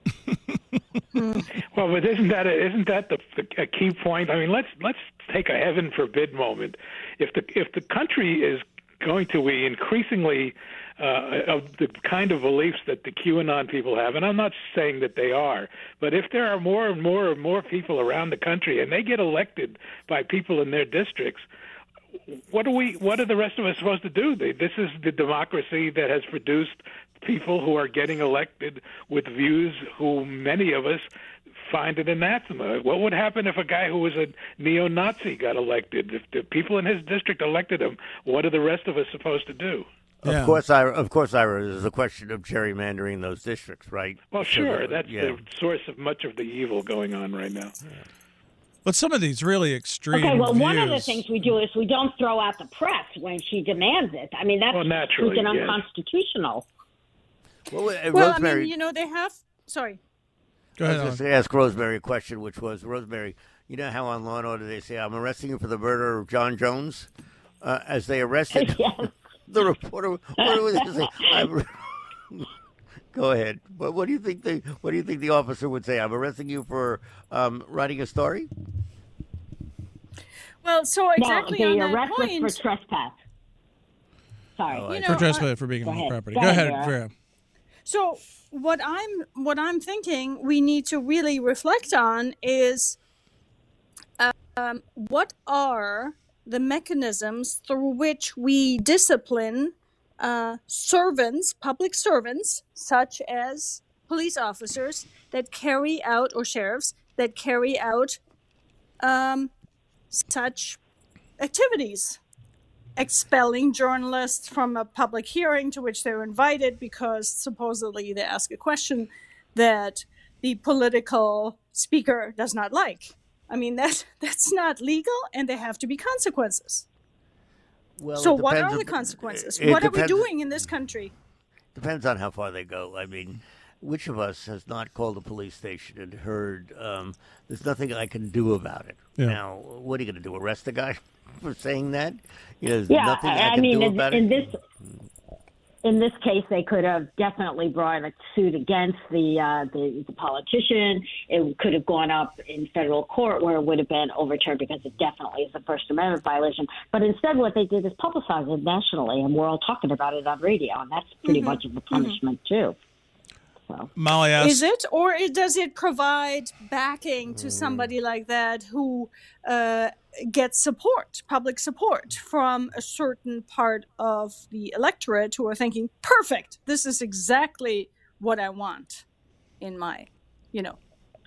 C: Well, but isn't that a, isn't that the, the a key point? I mean, let's let's take a heaven forbid moment. If the if the country is going to be increasingly uh, of the kind of beliefs that the QAnon people have, and I'm not saying that they are, but if there are more and more and more people around the country and they get elected by people in their districts, what are we? What are the rest of us supposed to do? They, this is the democracy that has produced people who are getting elected with views who many of us find it anathema. What would happen if a guy who was a neo-Nazi got elected? If the people in his district elected him, what are the rest of us supposed to do?
A: Yeah.
D: Of course, Ira. Of course, Ira. There's a question of gerrymandering those districts, right?
C: Well,
D: So
C: sure.
D: that-
C: That's
D: yeah.
C: the source of much of the evil going on right now.
A: But some of these really extreme
E: Okay, well,
A: views.
E: one of the things we do is we don't throw out the press when she demands it. I mean, that's
C: Well, naturally,
E: freaking
C: yes.
E: unconstitutional.
D: Well, uh,
B: Well,
D: Rosemary,
B: I mean, you know, they have. Sorry.
A: Go
D: I
A: ahead.
D: was
A: Alan.
D: going to ask Rosemary a question, which was, Rosemary, you know how on Law and Order they say, I'm arresting you for the murder of John Jones? Uh, as they arrested
E: Yes.
D: the reporter, what would they say? I'm... Go ahead. What, what do you think the What do you think the officer would say? I'm arresting you for um, writing a story?
B: Well, so exactly
E: no,
B: on
E: the
B: that
E: arrest
B: point.
E: was for trespass. Sorry.
D: Oh, I
B: You
A: For
B: know,
A: trespass for being
E: Go
A: on the
E: ahead.
A: property.
E: Go
A: Go
E: ahead,
A: ahead,
E: Vera.
A: Vera.
B: So what I'm what I'm thinking we need to really reflect on is um, what are the mechanisms through which we discipline uh, servants, public servants, such as police officers that carry out, or sheriffs that carry out um, such activities. Expelling journalists from a public hearing to which they're invited because supposedly they ask a question that the political speaker does not like. I mean, that that's not legal, and there have to be consequences.
D: Well,
B: So
D: it
B: what
D: depends
B: are the
D: if-
B: consequences?
D: it
B: What are we
D: depends-
B: doing in this country?
D: Depends on how far they go. I mean, which of us has not called a police station and heard, um, there's nothing I can do about it?
A: Yeah.
D: Now, what are you going to do, arrest the guy for saying that? You know, there's
E: Yeah,
D: nothing I,
E: I, I
D: can
E: mean,
D: do
E: in,
D: about
E: in
D: it?
E: this in this case, they could have definitely brought a suit against the, uh, the the politician. It could have gone up in federal court where it would have been overturned because it definitely is a First Amendment violation. But instead, what they did is publicize it nationally, and we're all talking about it on radio, and that's pretty much of a punishment too. So.
A: Molly asked.
B: Is it, or it, does it provide backing to somebody like that who uh, gets support, public support from a certain part of the electorate who are thinking, perfect, this is exactly what I want in my, you know,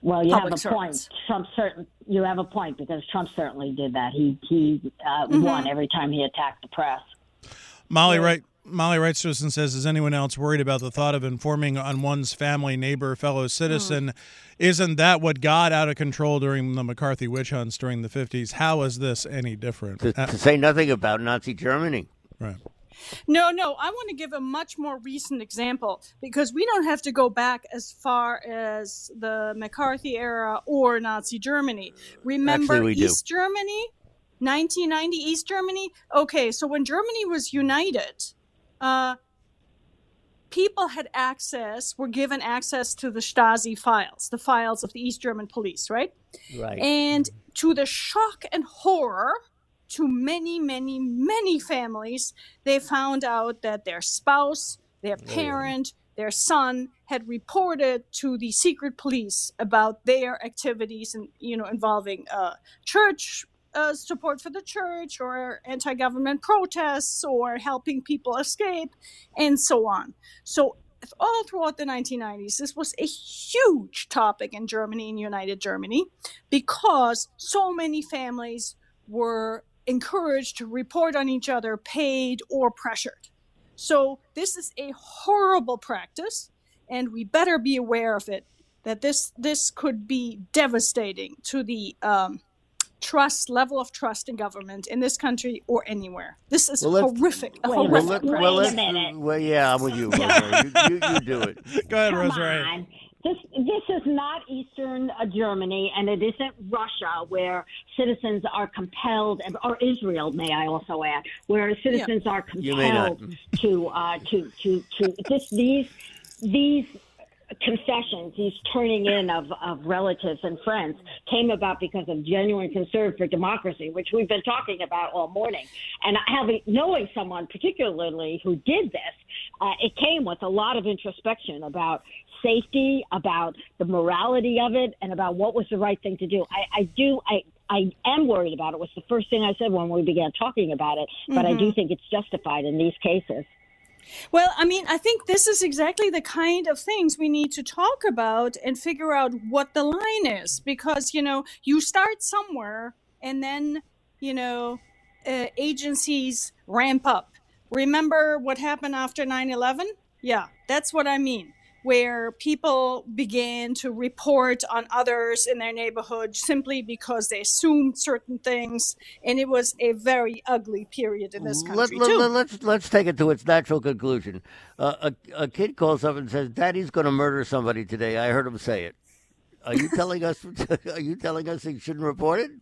E: Well, you
B: public
E: have a
B: servants.
E: point. Trump certain you have a point because Trump certainly did that. He he uh,
B: Mm-hmm.
E: won every time he attacked the press.
A: Molly Wright Molly Wright Citizen says, is anyone else worried about the thought of informing on one's family, neighbor, fellow citizen? Mm. Isn't that what got out of control during the McCarthy witch hunts during the fifties? How is this any different?
D: To, to say nothing about Nazi Germany.
A: Right.
B: No, no, I want to give a much more recent example because we don't have to go back as far as the McCarthy era or Nazi Germany. Remember
D: Actually, we do.
B: East Germany? nineteen ninety East Germany? Okay, so when Germany was united, uh, people had access, were given access to the Stasi files, the files of the East German police, right?
D: Right.
B: And to the shock and horror to many, many, many families, they found out that their spouse, their parent, their son had reported to the secret police about their activities and, you know, involving uh, church uh, support for the church or anti-government protests or helping people escape and so on. So all throughout the nineteen nineties, this was a huge topic in Germany, in United Germany, because so many families were encouraged to report on each other, paid or pressured. So this is a horrible practice, and we better be aware of it, that this this could be devastating to the um, trust, level of trust in government in this country or anywhere. This is
D: well,
B: horrific, a
E: wait,
B: horrific
E: well,
B: practice.
E: well, wait a minute.
D: Well, yeah, I'm with you, Rosemary. you, you, you do it.
A: Go ahead,
E: Come
A: Rosemary.
E: on. This this is not Eastern uh, Germany, and it isn't Russia, where citizens are compelled, or Israel, may I also add, where citizens
B: Yeah.
E: are
D: You may not.
E: compelled to uh, to to to this these these concessions, these turning in of, of relatives and friends came about because of genuine concern for democracy, which we've been talking about all morning. And having knowing someone particularly who did this, uh, it came with a lot of introspection about safety, about the morality of it, and about what was the right thing to do. I, I do, I, I am worried about it. It was the first thing I said when we began talking about it, but
B: Mm-hmm.
E: I do think it's justified in these cases.
B: Well, I mean, I think this is exactly the kind of things we need to talk about and figure out what the line is. Because, you know, you start somewhere and then, you know, uh, agencies ramp up. Remember what happened after nine eleven? Yeah, that's what I mean. Where people began to report on others in their neighborhood simply because they assumed certain things, and it was a very ugly period in this country
D: let,
B: too.
D: Let, let's let's take it to its natural conclusion. Uh, a, a kid calls up and says, "Daddy's going to murder somebody today." I heard him say it. Are you telling us? Are you telling us he shouldn't report it?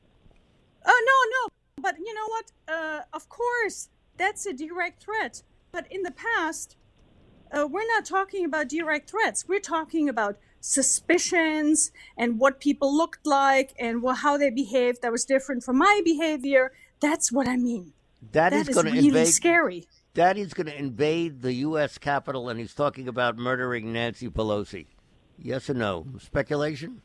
B: Oh, no, no. But you know what? Uh, of course, that's a direct threat. But in the past, uh, we're not talking about direct threats. We're talking about suspicions and what people looked like and wh- how they behaved that was different from my behavior. That's what I mean.
D: Daddy's
B: that is
D: going to
B: really
D: invade.
B: scary.
D: Daddy's going to invade the U S Capitol, and he's talking about murdering Nancy Pelosi. Yes or no? Speculation?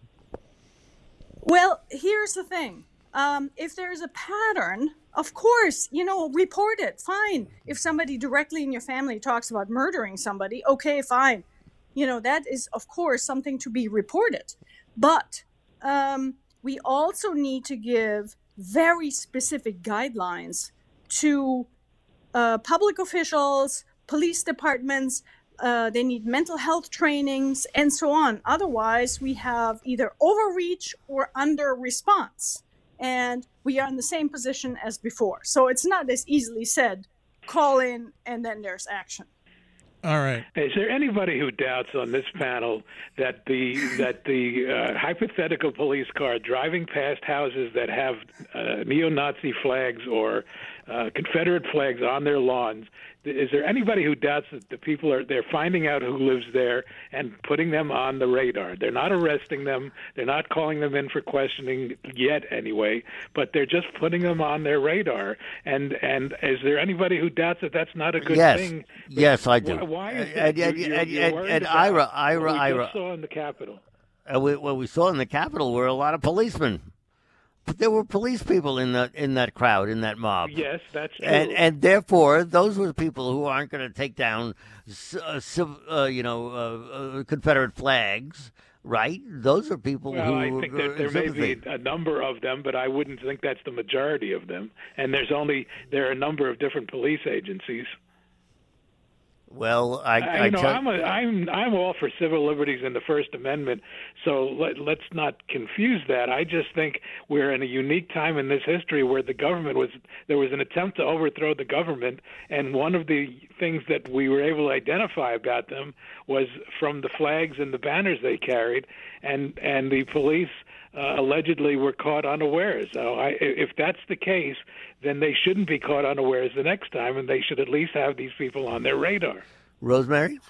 B: Well, here's the thing. Um, if there's a pattern, of course, you know, report it. Fine. If somebody directly in your family talks about murdering somebody, okay, fine. You know, that is, of course, something to be reported. But um, we also need to give very specific guidelines to uh, public officials, police departments. Uh, they need mental health trainings and so on. Otherwise, we have either overreach or under response. And we are in the same position as before. So it's not as easily said, call in and then there's action.
A: All right.
C: Is there anybody who doubts on this panel that the that the uh, hypothetical police car driving past houses that have uh, neo-Nazi flags or uh, Confederate flags on their lawns, is there anybody who doubts that the people are they're finding out who lives there and putting them on the radar? They're not arresting them. They're not calling them in for questioning yet anyway, but they're just putting them on their radar. And and is there anybody who doubts that that's not a good
D: yes.
C: thing?
D: Yes, I do.
C: Why, why is that?
D: And, and,
C: You're-
D: and,
C: you're- you're
D: and,
C: worried
D: and
C: about
D: Ira, Ira,
C: what we
D: Ira.
C: just saw in the Capitol.
D: Uh, we, what we saw in the Capitol were a lot of policemen. But there were police people in that in that crowd, in that mob.
C: Yes, that's true.
D: And and therefore, those were the people who aren't going to take down, uh, civ- uh, you know, uh, uh, Confederate flags right? Those are people
C: Well,
D: who
C: I think that there may be
D: sympathy.
C: a number of them, but I wouldn't think that's the majority of them. And there's only there are a number of different police agencies.
D: Well, I,
C: Uh,
D: I
C: you know,
D: tell-
C: I'm a, I'm I'm all for civil liberties and the First Amendment. So let, let's not confuse that. I just think we're in a unique time in this history where the government was there was an attempt to overthrow the government, and one of the things that we were able to identify about them was from the flags and the banners they carried, and and the police uh, allegedly were caught unawares. So I, if that's the case, then they shouldn't be caught unawares the next time, and they should at least have these people on their radar.
D: Rosemary?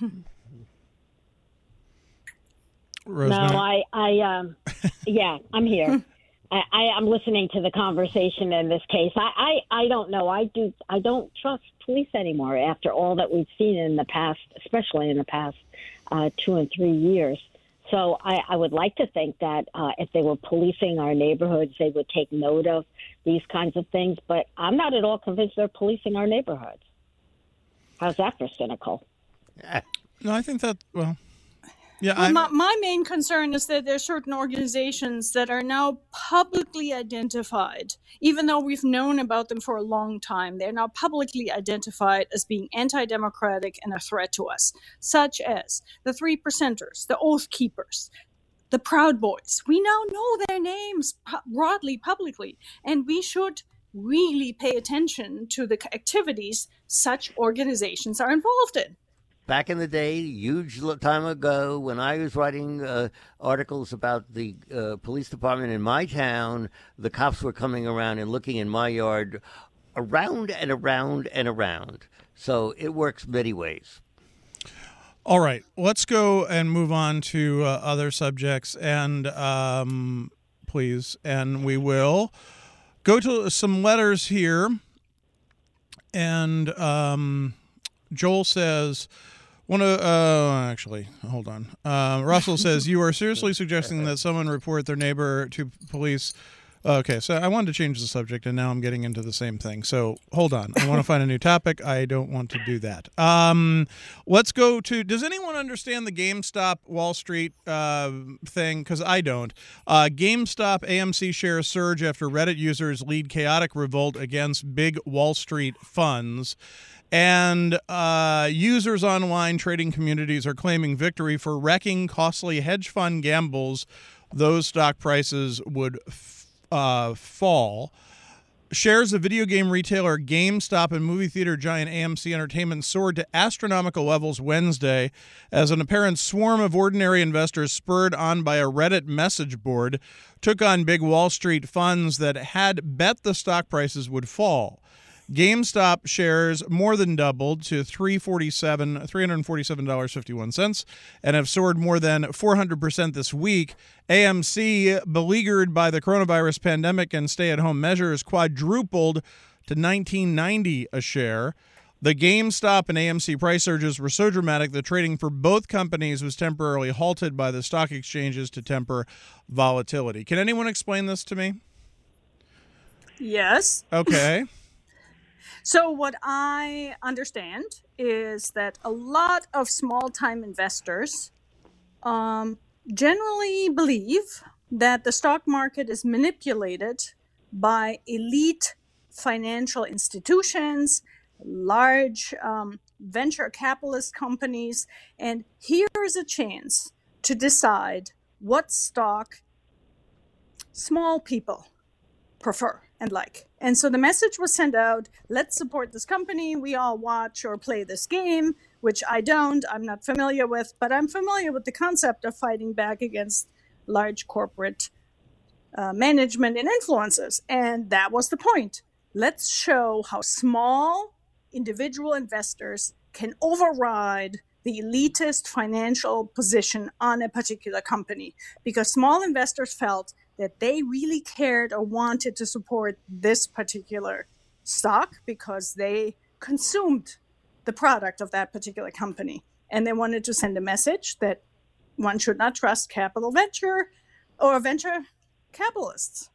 A: Rosemary?
E: No, I, I, um, yeah, I'm here. I, I, I'm listening to the conversation in this case. I, I, I don't know. I do. I don't trust police anymore after all that we've seen in the past, especially in the past uh, two and three years. So I, I would like to think that uh, if they were policing our neighborhoods, they would take note of these kinds of things. But I'm not at all convinced they're policing our neighborhoods. How's that for cynical?
A: No, I think that, well, yeah.
B: Well,
A: I'm,
B: my, my main concern is that there are certain organizations that are now publicly identified, even though we've known about them for a long time. They're now publicly identified as being anti-democratic and a threat to us, such as the Three Percenters, the Oath Keepers, the Proud Boys. We now know their names pu- broadly, publicly, and we should really pay attention to the activities such organizations are involved in.
D: Back in the day, huge lo- time ago, when I was writing uh, articles about the uh, police department in my town, the cops were coming around and looking in my yard around and around and around. So it works many ways.
A: all right, let's go and move on to uh, other subjects, and um, please, and we will go to some letters here. And um, Joel says, "Want to? Uh, actually, hold on." Uh, Russell says, "You are seriously suggesting that someone report their neighbor to police?" Okay, so I wanted to change the subject, and now I'm getting into the same thing. So hold on. I want to find a new topic. I don't want to do that. Um, let's go to, does anyone understand the GameStop Wall Street uh, thing? Because I don't. Uh, GameStop A M C shares surge after Reddit users lead chaotic revolt against big Wall Street funds. And uh, users online trading communities are claiming victory for wrecking costly hedge fund gambles. Those stock prices would f- uh, fall. Shares of video game retailer GameStop and movie theater giant A M C Entertainment soared to astronomical levels Wednesday as an apparent swarm of ordinary investors, spurred on by a Reddit message board, took on big Wall Street funds that had bet the stock prices would fall. GameStop shares more than doubled to three hundred forty-seven dollars three hundred forty-seven dollars and fifty-one cents and have soared more than four hundred percent this week. A M C, beleaguered by the coronavirus pandemic and stay-at-home measures, quadrupled to nineteen ninety a share. The GameStop and A M C price surges were so dramatic that trading for both companies was temporarily halted by the stock exchanges to temper volatility. Can anyone explain this to me?
B: Yes.
A: Okay.
B: So what I understand is that a lot of small-time investors um, generally believe that the stock market is manipulated by elite financial institutions, large um, venture capitalist companies, and here is a chance to decide what stock small people prefer and like. And so the message was sent out, let's support this company. We all watch or play this game, which I don't, I'm not familiar with, but I'm familiar with the concept of fighting back against large corporate uh, management and influences. And that was the point. Let's show how small individual investors can override the elitist financial position on a particular company, because small investors felt that they really cared or wanted to support this particular stock because they consumed the product of that particular company. And they wanted to send a message that one should not trust capital venture or venture capitalists.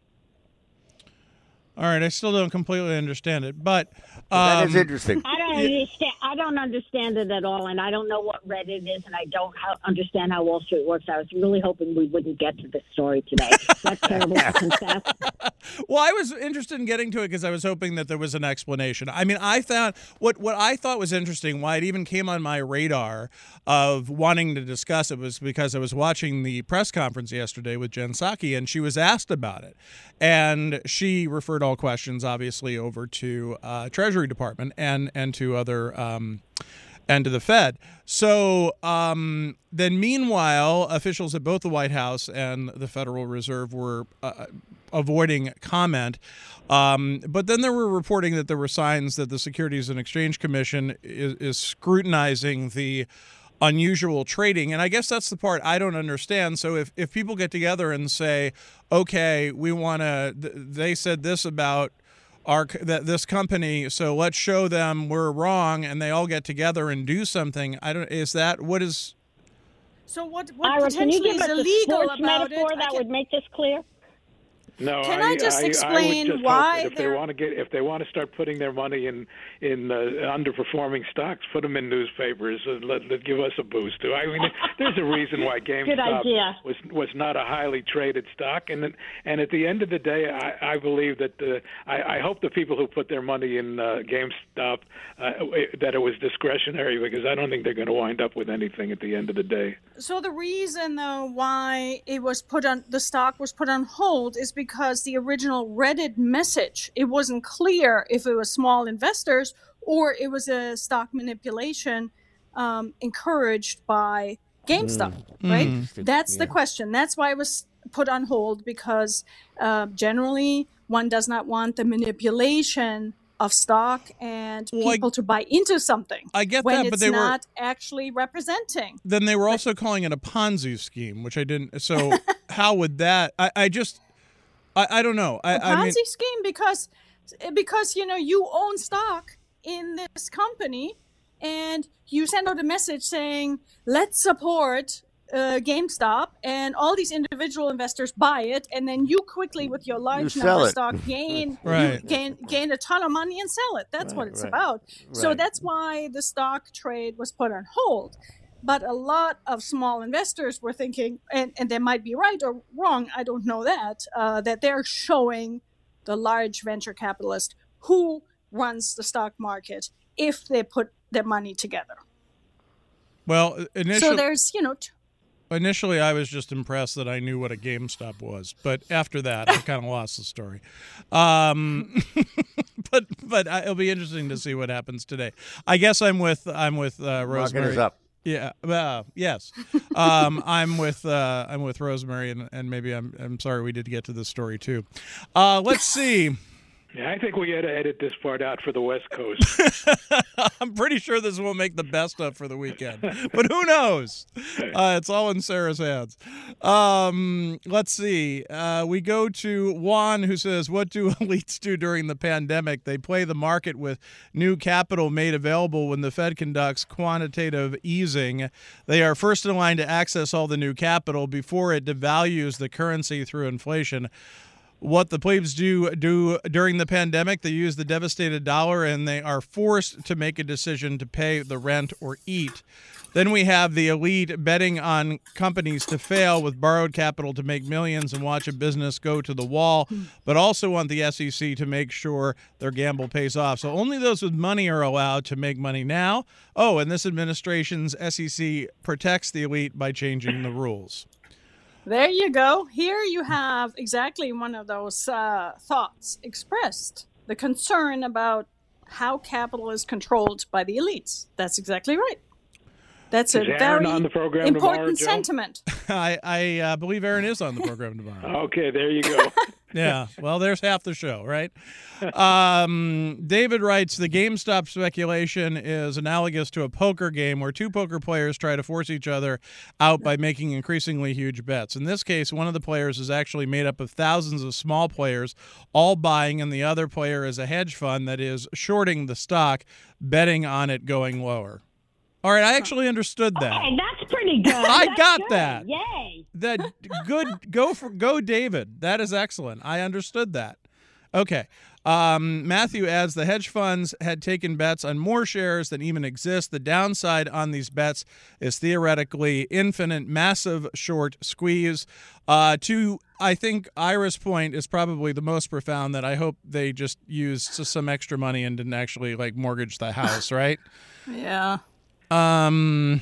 A: All right, I still don't completely understand it, but um,
D: That is interesting.
E: I don't understand. I I don't understand it at all, and I don't know what Reddit is, and I don't how, understand how Wall Street works. I was really hoping we wouldn't get to this story today. That's terrible to confess.
A: Well, I was interested in getting to it because I was hoping that there was an explanation. I mean, I found what what I thought was interesting, why it even came on my radar of wanting to discuss it, was because I was watching the press conference yesterday with Jen Psaki, and she was asked about it, and she referred all questions, obviously, over to uh, Treasury Department and and to other. Um, and to the Fed. So um, then meanwhile, officials at both the White House and the Federal Reserve were uh, avoiding comment. Um, but then there were reporting that there were signs that the Securities and Exchange Commission is, is scrutinizing the unusual trading. And I guess that's the part I don't understand. So if, if people get together and say, okay, we want to, th- they said this about Our, that this company, so let's show them we're wrong, and they all get together and do something. I don't. Is that what is?
B: So what? What
E: Ira, can you
B: potentially
E: give
B: is
E: us a
B: illegal
E: sports
B: about
E: metaphor
B: it?
E: that
B: I
E: would make this clear?
C: No,
B: Can I just explain
C: I would just
B: why
C: hope that if they
B: they're-
C: want to get if they want to start putting their money in in uh, underperforming stocks, put them in newspapers and let, let give us a boost too. I mean, there's a reason why GameStop
E: idea.
C: was was not a highly traded stock, and and at the end of the day, I, I believe that the I, I hope the people who put their money in uh, GameStop uh, that it was discretionary, because I don't think they're going to wind up with anything at the end of the day.
B: So the reason, though, why it was put on the stock was put on hold is because the original Reddit message, it wasn't clear if it was small investors or it was a stock manipulation um, encouraged by GameStop,
D: Mm.
B: right?
D: Mm.
B: That's
D: Yeah.
B: the question. That's why it was put on hold, because uh, generally one does not want the manipulation of stock and
A: Well, I-
B: people to buy into something
A: I get
B: when
A: that,
B: it's
A: but they were-
B: not actually representing.
A: Then they were also calling it a Ponzi scheme, which I didn't. So how would that? I, I just. I, I don't know. I,
B: a Ponzi
A: I mean,
B: scheme because because you know you own stock in this company and you send out a message saying let's support uh, GameStop, and all these individual investors buy it, and then you quickly with your large
D: You
B: number
D: sell
B: of
D: it.
B: stock gain
A: Right.
B: you gain gain a ton of money and sell it. That's what
D: Right,
B: it's
D: right,
B: about. So
D: right.
B: that's why the stock trade was put on hold. But a lot of small investors were thinking, and, and they might be right or wrong, I don't know that, uh, that they're showing the large venture capitalist who runs the stock market if they put their money together.
A: well, initially,
B: So there's, you know, t-
A: initially I was just impressed that I knew what a GameStop was, but after that, I kind of lost the story. Um, but but I, it'll be interesting to see what happens today. I guess I'm with I'm with uh,
D: Market
A: Rosemary.
D: is up.
A: Yeah. Uh, yes. Um, I'm with uh, I'm with Rosemary, and, and maybe I'm I'm sorry we did get to this story too. Uh, let's see.
C: Yeah, I think we had to edit this part out for the West Coast.
A: I'm pretty sure this won't make the best of for the weekend, but who knows? Uh, it's all in Sarah's hands. Um, let's see. Uh, we go to Juan, who says, "What do elites do during the pandemic? They play the market with new capital made available when the Fed conducts quantitative easing. They are first in line to access all the new capital before it devalues the currency through inflation." What the plebes do do during the pandemic, they use the devastated dollar, and they are forced to make a decision to pay the rent or eat. Then we have the elite betting on companies to fail with borrowed capital to make millions and watch a business go to the wall, but also want the S E C to make sure their gamble pays off. So only those with money are allowed to make money now. Oh, and this administration's S E C protects the elite by changing the rules.
B: there you go. Here you have exactly one of those uh, thoughts expressed. The concern about how capital is controlled by the elites. That's exactly right. That's a
C: Is Aaron
B: very
C: on the program
B: important
C: tomorrow, Joe?
B: sentiment.
A: I, I uh, believe Aaron is on the program tomorrow.
C: Okay, there you go.
A: Yeah, well, there's half the show, right? Um, David writes, the GameStop speculation is analogous to a poker game where two poker players try to force each other out by making increasingly huge bets. In this case, one of the players is actually made up of thousands of small players, all buying, and the other player is a hedge fund that is shorting the stock, betting on it going lower. All right, I actually understood that.
E: Hey, that's pretty good.
A: I
E: That's
A: got
E: good.
A: that.
E: Yay.
A: That good. Go for go, David. That is excellent. I understood that. Okay. Um, Matthew adds the hedge funds had taken bets on more shares than even exist. The downside on these bets is theoretically infinite, massive short squeeze. Uh, to, I think Ira's point is probably the most profound, that I hope they just used some extra money and didn't actually like mortgage the house, right?
B: Yeah.
A: Um,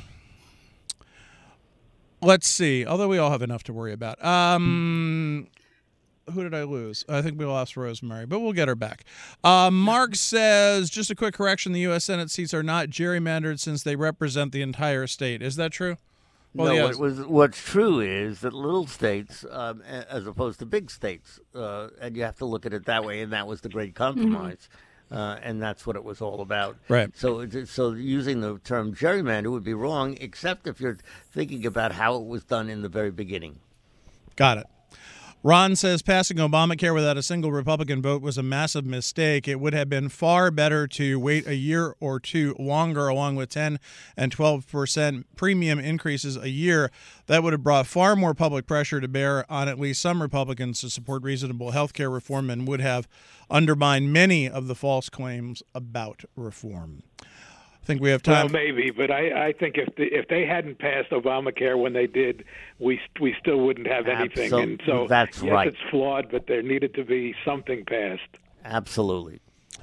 A: let's see. Although we all have enough to worry about. Um, who did I lose? I think we lost Rosemary, but we'll get her back. Uh, Mark says, just a quick correction, the U S Senate seats are not gerrymandered since they represent the entire state. Is that true? Well,
D: no,
A: yes.
D: what was, what's true is that little states, um, as opposed to big states, uh, and you have to look at it that way, and that was the great compromise. Mm-hmm. Uh, and that's what it was all about.
A: Right.
D: So, so using the term gerrymander would be wrong, except if you're thinking about how it was done in the very beginning.
A: Got it. Ron says passing Obamacare without a single Republican vote was a massive mistake. It would have been far better to wait a year or two longer, along with ten and twelve percent premium increases a year. That would have brought far more public pressure to bear on at least some Republicans to support reasonable health care reform, and would have undermined many of the false claims about reform. I think we have time.
C: Well, maybe, but I, I think if the, if they hadn't passed Obamacare when they did, we we still wouldn't have anything.
D: Absol-
C: and so
D: that's
C: yes,
D: right.
C: It's flawed, but there needed to be something passed.
D: Absolutely.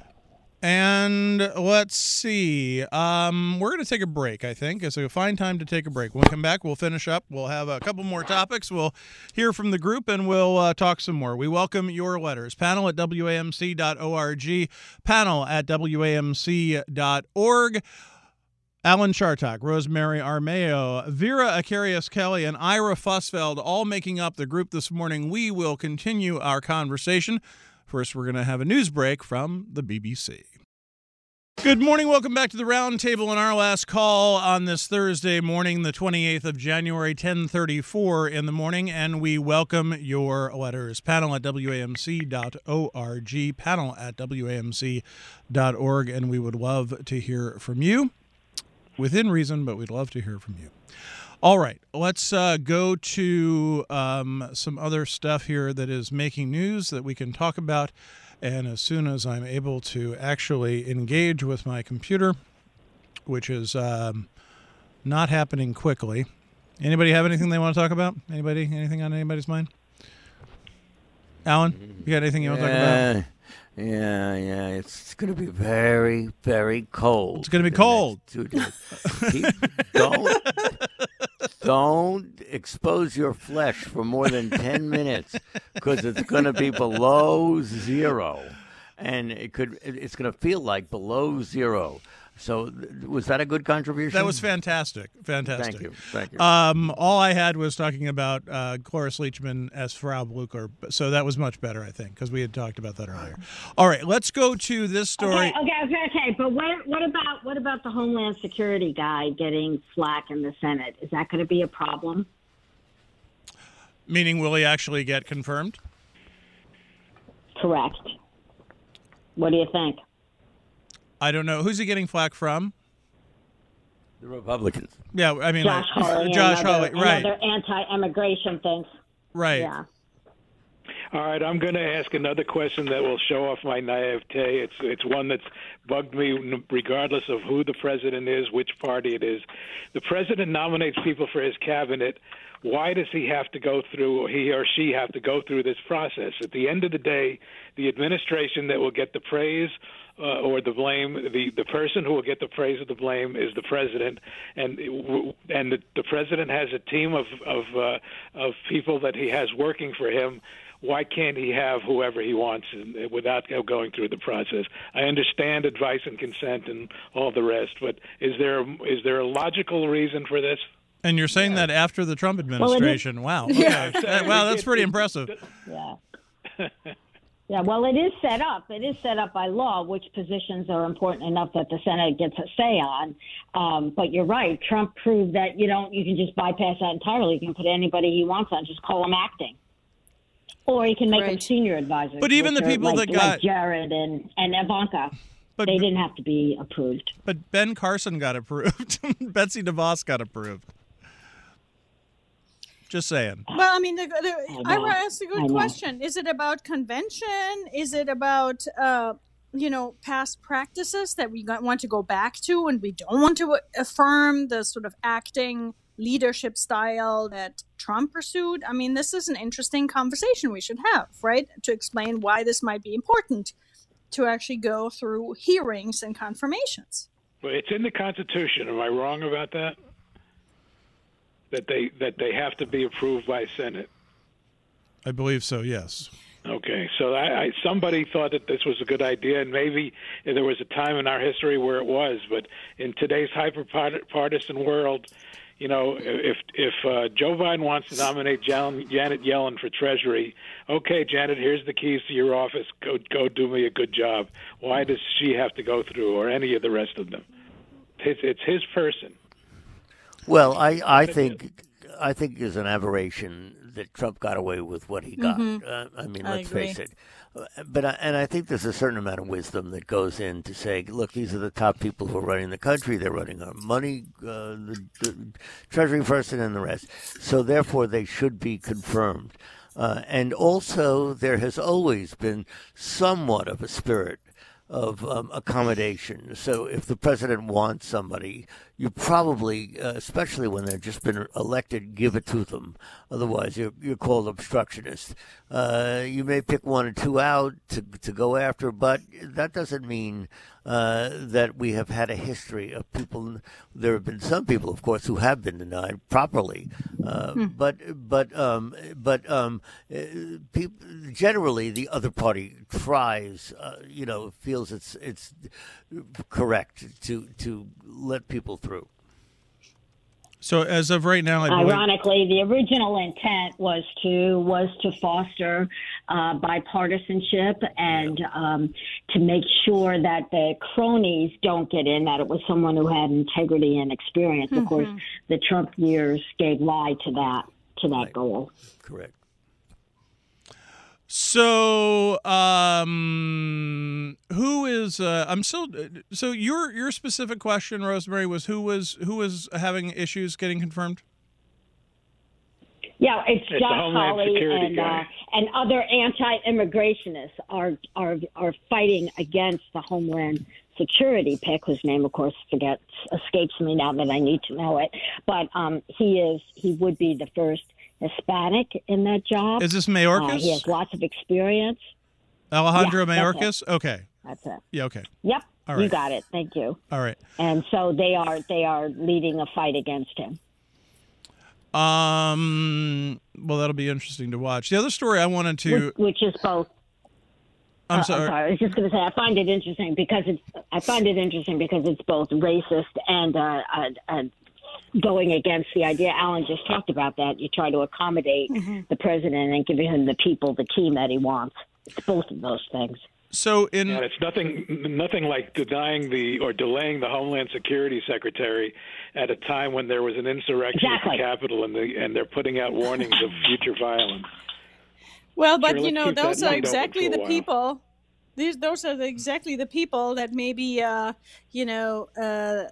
A: And let's see. Um, we're going to take a break, I think. It's a fine time to take a break. When we come back, we'll finish up. We'll have a couple more topics. We'll hear from the group, and we'll uh, talk some more. We welcome your letters. Panel at W A M C dot org. Panel at W A M C dot org. Alan Chartock, Rosemary Armao, Vera Akarius Kelly, and Ira Fussfeld all making up the group this morning. We will continue our conversation. First, we're going to have a news break from the B B C. Good morning. Welcome back to the Roundtable. And our last call on this Thursday morning, the twenty-eighth of January, ten thirty-four in the morning, and we welcome your letters. Panel at W A M C dot org, panel at W A M C dot org, and we would love to hear from you. Within reason, but we'd love to hear from you. All right, let's uh, go to um, some other stuff here that is making news that we can talk about. And as soon as I'm able to actually engage with my computer, which is um, not happening quickly. Anybody have anything they want to talk about? Anybody? Anything on anybody's mind? Alan, you got anything you want to talk about?
D: Yeah, yeah, it's going to be very, very cold.
A: It's going to be cold.
D: Two days. don't, don't expose your flesh for more than ten minutes, because it's going to be below zero, and it could. It's going to feel like below zero. So, was that a good contribution?
A: That was fantastic. Fantastic.
D: Thank you. Thank you.
A: Um, all I had was talking about uh, Cloris Leachman as Frau Blucher, so that was much better, I think, because we had talked about that earlier. All right, let's go to this story.
E: Okay, okay, okay, okay. But what, what about what about the Homeland Security guy getting flack in the Senate? Is that going to be a problem?
A: Meaning, will he actually get confirmed?
E: Correct. What do you think?
A: I don't know. Who's he getting flack from?
D: The Republicans.
A: Yeah, I mean,
E: Josh
A: like,
E: Hawley.
A: Josh
E: another,
A: Hawley, right?
E: Another anti-immigration things.
A: Right.
E: Yeah.
C: All right, I'm going to ask another question that will show off my naivete. It's it's one that's bugged me regardless of who the president is, which party it is. The president nominates people for his cabinet. Why does he have to go through, he or she have to go through this process? At the end of the day, the administration that will get the praise uh, or the blame, the, the person who will get the praise or the blame is the president, and and the, the president has a team of of uh, of people that he has working for him. Why can't he have whoever he wants without going through the process? I understand advice and consent and all the rest, but is there is there a logical reason for this?
A: And you're saying yeah. that after the Trump administration. Well, wow. Okay. Yeah. Wow, that's pretty impressive.
E: Yeah. Yeah, well, it is set up. It is set up by law which positions are important enough that the Senate gets a say on. Um, but you're right. Trump proved that you don't. You can just bypass that entirely. You can put anybody he wants on, just call him acting. Or he can make
B: right.
E: them senior advisors.
A: But even the people
E: like,
A: that got
E: like Jared and, and Ivanka, but, they didn't have to be approved.
A: But Ben Carson got approved. Betsy DeVos got approved. Just saying.
B: Well, I mean, the, the,
E: I
B: I
E: know.
B: asked a
E: I
B: good
E: know.
B: question. Is it about convention? Is it about, uh, you know, past practices that we got- want to go back to and we don't want to affirm the sort of acting leadership style that Trump pursued? I mean, this is an interesting conversation we should have, right? To explain why this might be important to actually go through hearings and confirmations.
C: Well, it's in the Constitution. Am I wrong about that? That they that they have to be approved by Senate.
A: I believe so, yes.
C: Okay, so I, I, somebody thought that this was a good idea, and maybe there was a time in our history where it was. But in today's hyper-partisan world, you know, if if uh, Joe Biden wants to nominate Jan, Janet Yellen for Treasury, okay, Janet, here's the keys to your office. Go go do me a good job. Why does she have to go through, or any of the rest of them? It's, it's his person.
D: Well, I, I think I think it's an aberration that Trump got away with what he got.
B: Mhm.
D: Uh, I mean,
B: I
D: let's
B: agree.
D: face it. Uh, But I, and I think there's a certain amount of wisdom that goes in to say, look, these are the top people who are running the country. They're running our money, uh, the, the Treasury person, and the rest. So therefore, they should be confirmed. Uh, and also, there has always been somewhat of a spirit of um, accommodation. So if the president wants somebody, you probably, uh, especially when they've just been elected, give it to them. Otherwise, you're, you're called obstructionist. Uh, you may pick one or two out to to go after, but that doesn't mean uh, that we have had a history of people. There have been some people, of course, who have been denied properly, uh,
B: Hmm.
D: but but um, but um, uh, people, generally the other party tries, uh, you know, feels it's it's correct to to let people through.
A: So as of right now, I believe.
E: Ironically, the original intent was to was to foster uh, bipartisanship and um, to make sure that the cronies don't get in. That it was someone who had integrity and experience. Of course, the Trump years gave lie to that to that
D: Right.
E: goal.
D: Correct.
A: So, um, who is? Uh, I'm still. So your your specific question, Rosemary, was who was who was having issues getting confirmed?
E: Yeah, it's,
C: It's the
E: Josh
C: Homeland
E: Hawley
C: Security
E: and
C: guy.
E: uh, and other anti-immigrationists are are are fighting against the Homeland Security pick, whose name, of course, forgets escapes me now that I need to know it. But um, he is he would be the first Hispanic in that job.
A: Is this
E: Uh,
A: Mayorkas?
E: he has lots of experience.
A: Alejandro
E: Yeah, that's
A: Mayorkas? Okay.
E: That's it.
A: Yeah. Okay.
E: Yep,
A: All
E: you
A: right.
E: got it. Thank you.
A: All right.
E: And so they are they are leading a fight against him.
A: Um. Well, that'll be interesting to watch. The other story I wanted to.
E: Which, which is both.
A: I'm
E: uh,
A: sorry.
E: I'm sorry. I was just going to say I find it interesting because it's I find it interesting because it's both racist and uh, uh, uh, going against the idea. Alan just talked about that. You try to accommodate the president and giving him the people, the team that he wants. It's both of those things.
A: So in.
C: And it's nothing nothing like denying the or delaying the Homeland Security Secretary at a time when there was an insurrection
E: Exactly.
C: at the Capitol, and, the, and they're putting out warnings of future violence.
B: Well, but
C: Sure,
B: you
C: let's
B: know,
C: keep that
B: those are
C: night open
B: exactly
C: for a
B: the
C: while.
B: people. These, those are the, exactly the people that maybe, uh, you know, uh, uh,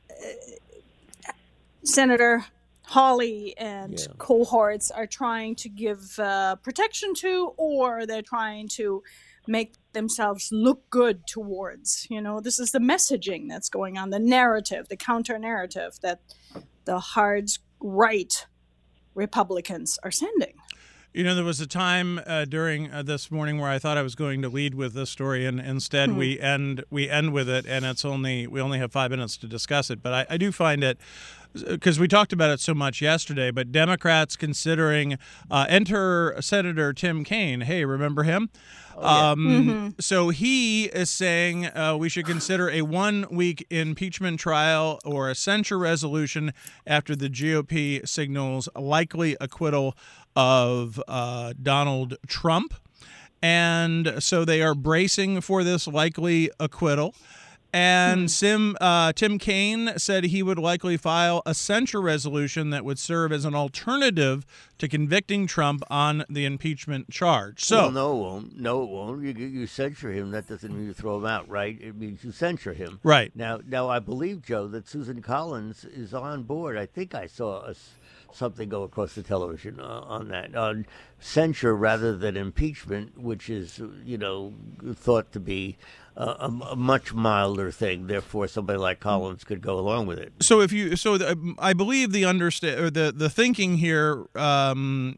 B: Senator Hawley and
D: Yeah.
B: cohorts are trying to give uh, protection to, or they're trying to make themselves look good towards. You know, this is the messaging that's going on, the narrative, the counter narrative that the hard right Republicans are sending.
A: You know, there was a time uh, during uh, this morning where I thought I was going to lead with this story, and instead
B: Hmm.
A: we end we end with it, and it's only we only have five minutes to discuss it. But I, I do find it because we talked about it so much yesterday. But Democrats considering uh, enter Senator Tim Kaine. Hey, remember him? Um, So he is saying uh, we should consider a one-week impeachment trial or a censure resolution after the G O P signals likely acquittal of uh, Donald Trump. And so they are bracing for this likely acquittal. And Sim, uh, Tim Kaine said he would likely file a censure resolution that would serve as an alternative to convicting Trump on the impeachment charge. So,
D: Well, no, it won't. No, it won't. You, you censure him. That doesn't mean you throw him out, right? It means you censure him.
A: right.
D: Now, now I believe, Joe, that Susan Collins is on board. I think I saw a s- something go across the television uh, on that, on censure rather than impeachment, which is, you know, thought to be uh, a, a much milder thing. Therefore, somebody like Collins could go along with it.
A: So if you, so the, I believe the understand or the the thinking here. Um,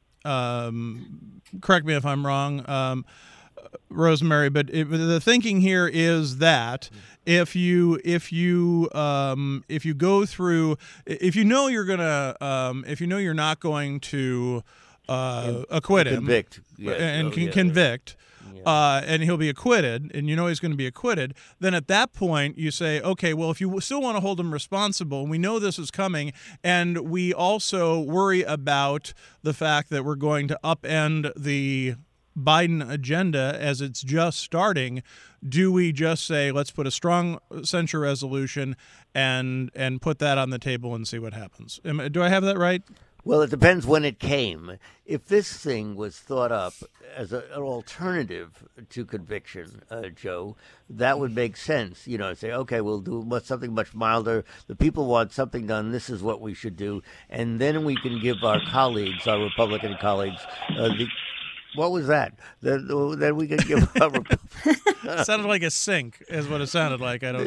A: um, correct me if I'm wrong, um, Rosemary, but it, the thinking here is that if you if you um, if you go through, if you know you're gonna um, if you know you're not going to uh, acquit him,
D: Convict. Yes.
A: and
D: Oh,
A: can
D: yeah.
A: convict.
D: Yeah.
A: Uh, and he'll be acquitted, and you know he's going to be acquitted, then at that point you say, okay, well, if you still want to hold him responsible, and we know this is coming, and we also worry about the fact that we're going to upend the Biden agenda as it's just starting, do we just say, let's put a strong censure resolution and and put that on the table and see what happens? Am, do I have that right?
D: Well, it depends when it came. If this thing was thought up as a, an alternative to conviction, uh, Joe, that would make sense. You know, say, okay, we'll do much, something much milder. The people want something done. This is what we should do. And then we can give our colleagues, our Republican colleagues, uh, the what was that? Then, then we could give our
A: It sounded like a sink is what it sounded like. I don't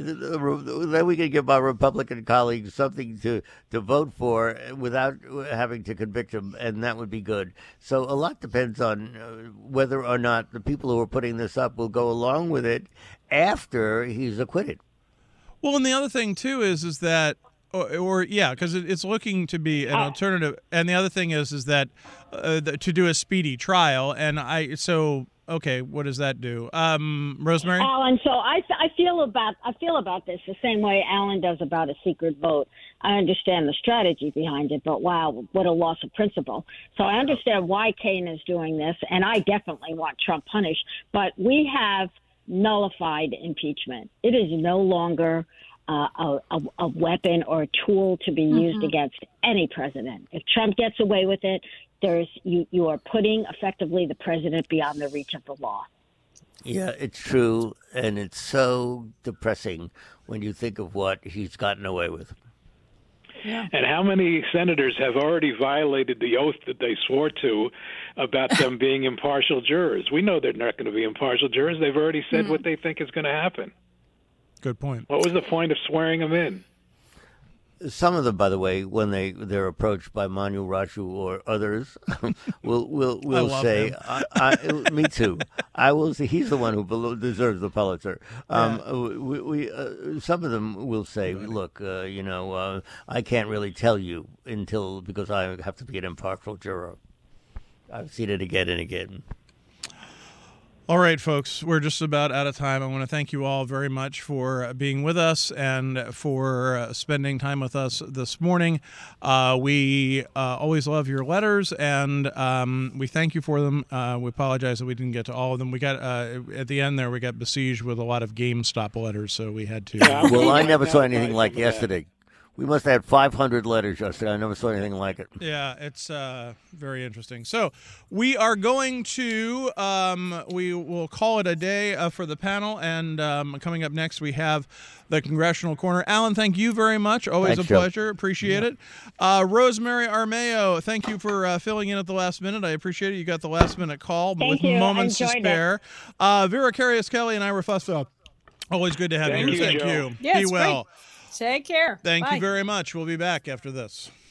A: know.
D: Then we could give our Republican colleagues something to, to vote for without having to convict them, and that would be good. So a lot depends on uh, whether or not the people who are putting this up will go along with it after he's acquitted.
A: Well, and the other thing, too, is is that Or, or yeah, because it, it's looking to be an alternative. And the other thing is, is that uh, the, to do a speedy trial. And I, so okay, what does that do, um, Rosemary?
E: Alan, so I, I feel about I feel about this the same way Alan does about a secret vote. I understand the strategy behind it, but wow, what a loss of principle. So I understand why Kaine is doing this, and I definitely want Trump punished. But we have nullified impeachment. It is no longer Uh, a, a, a weapon or a tool to be used mm-hmm. against any president. If Trump gets away with it, there's you, you are putting effectively the president beyond the reach of the law.
D: Yeah, it's true, and it's so depressing when you think of what he's gotten away with.
B: Yeah.
C: And how many senators have already violated the oath that they swore to about them being impartial jurors? We know they're not going to be impartial jurors. They've already said mm-hmm. what they think is going to happen.
A: Good point.
C: What was the point of swearing them in?
D: Some of them, by the way, when they they're approached by Manu Raju or others, will will will say, I, I, "Me too." I will say he's the one who deserves the Pulitzer. Um, yeah. We, we uh, some of them will say, "Look, uh, you know, uh, I can't really tell you until because I have to be an impartial juror." I've seen it again and again.
A: All right, folks, we're just about out of time. I want to thank you all very much for being with us and for spending time with us this morning. Uh, we uh, always love your letters, and um, we thank you for them. Uh, we apologize that we didn't get to all of them. We got uh, at the end there, we got besieged with a lot of GameStop letters, so we had to.
C: Yeah,
D: well, I never saw anything like yesterday. We must have had five hundred letters yesterday. I never saw anything like it.
A: Yeah, it's uh, very interesting. So we are going to, um, we will call it a day uh, for the panel. And um, coming up next, we have the Congressional Corner. Alan, thank you very much. Always
D: Thanks,
A: a pleasure. Joe. Appreciate yeah. it. Uh, Rosemary Armao, thank you for uh, filling in at the last minute. I appreciate it. You got the last minute call
E: thank
A: with
E: you.
A: moments to spare. Uh, Vera Carius Kelly and Ira Fussell. Always good to have
C: thank
A: you here.
C: You,
A: thank
C: Joe.
A: you.
B: Yeah,
A: Be well.
B: Great. Take care.
A: Thank
B: Bye.
A: you very much. We'll be back after this.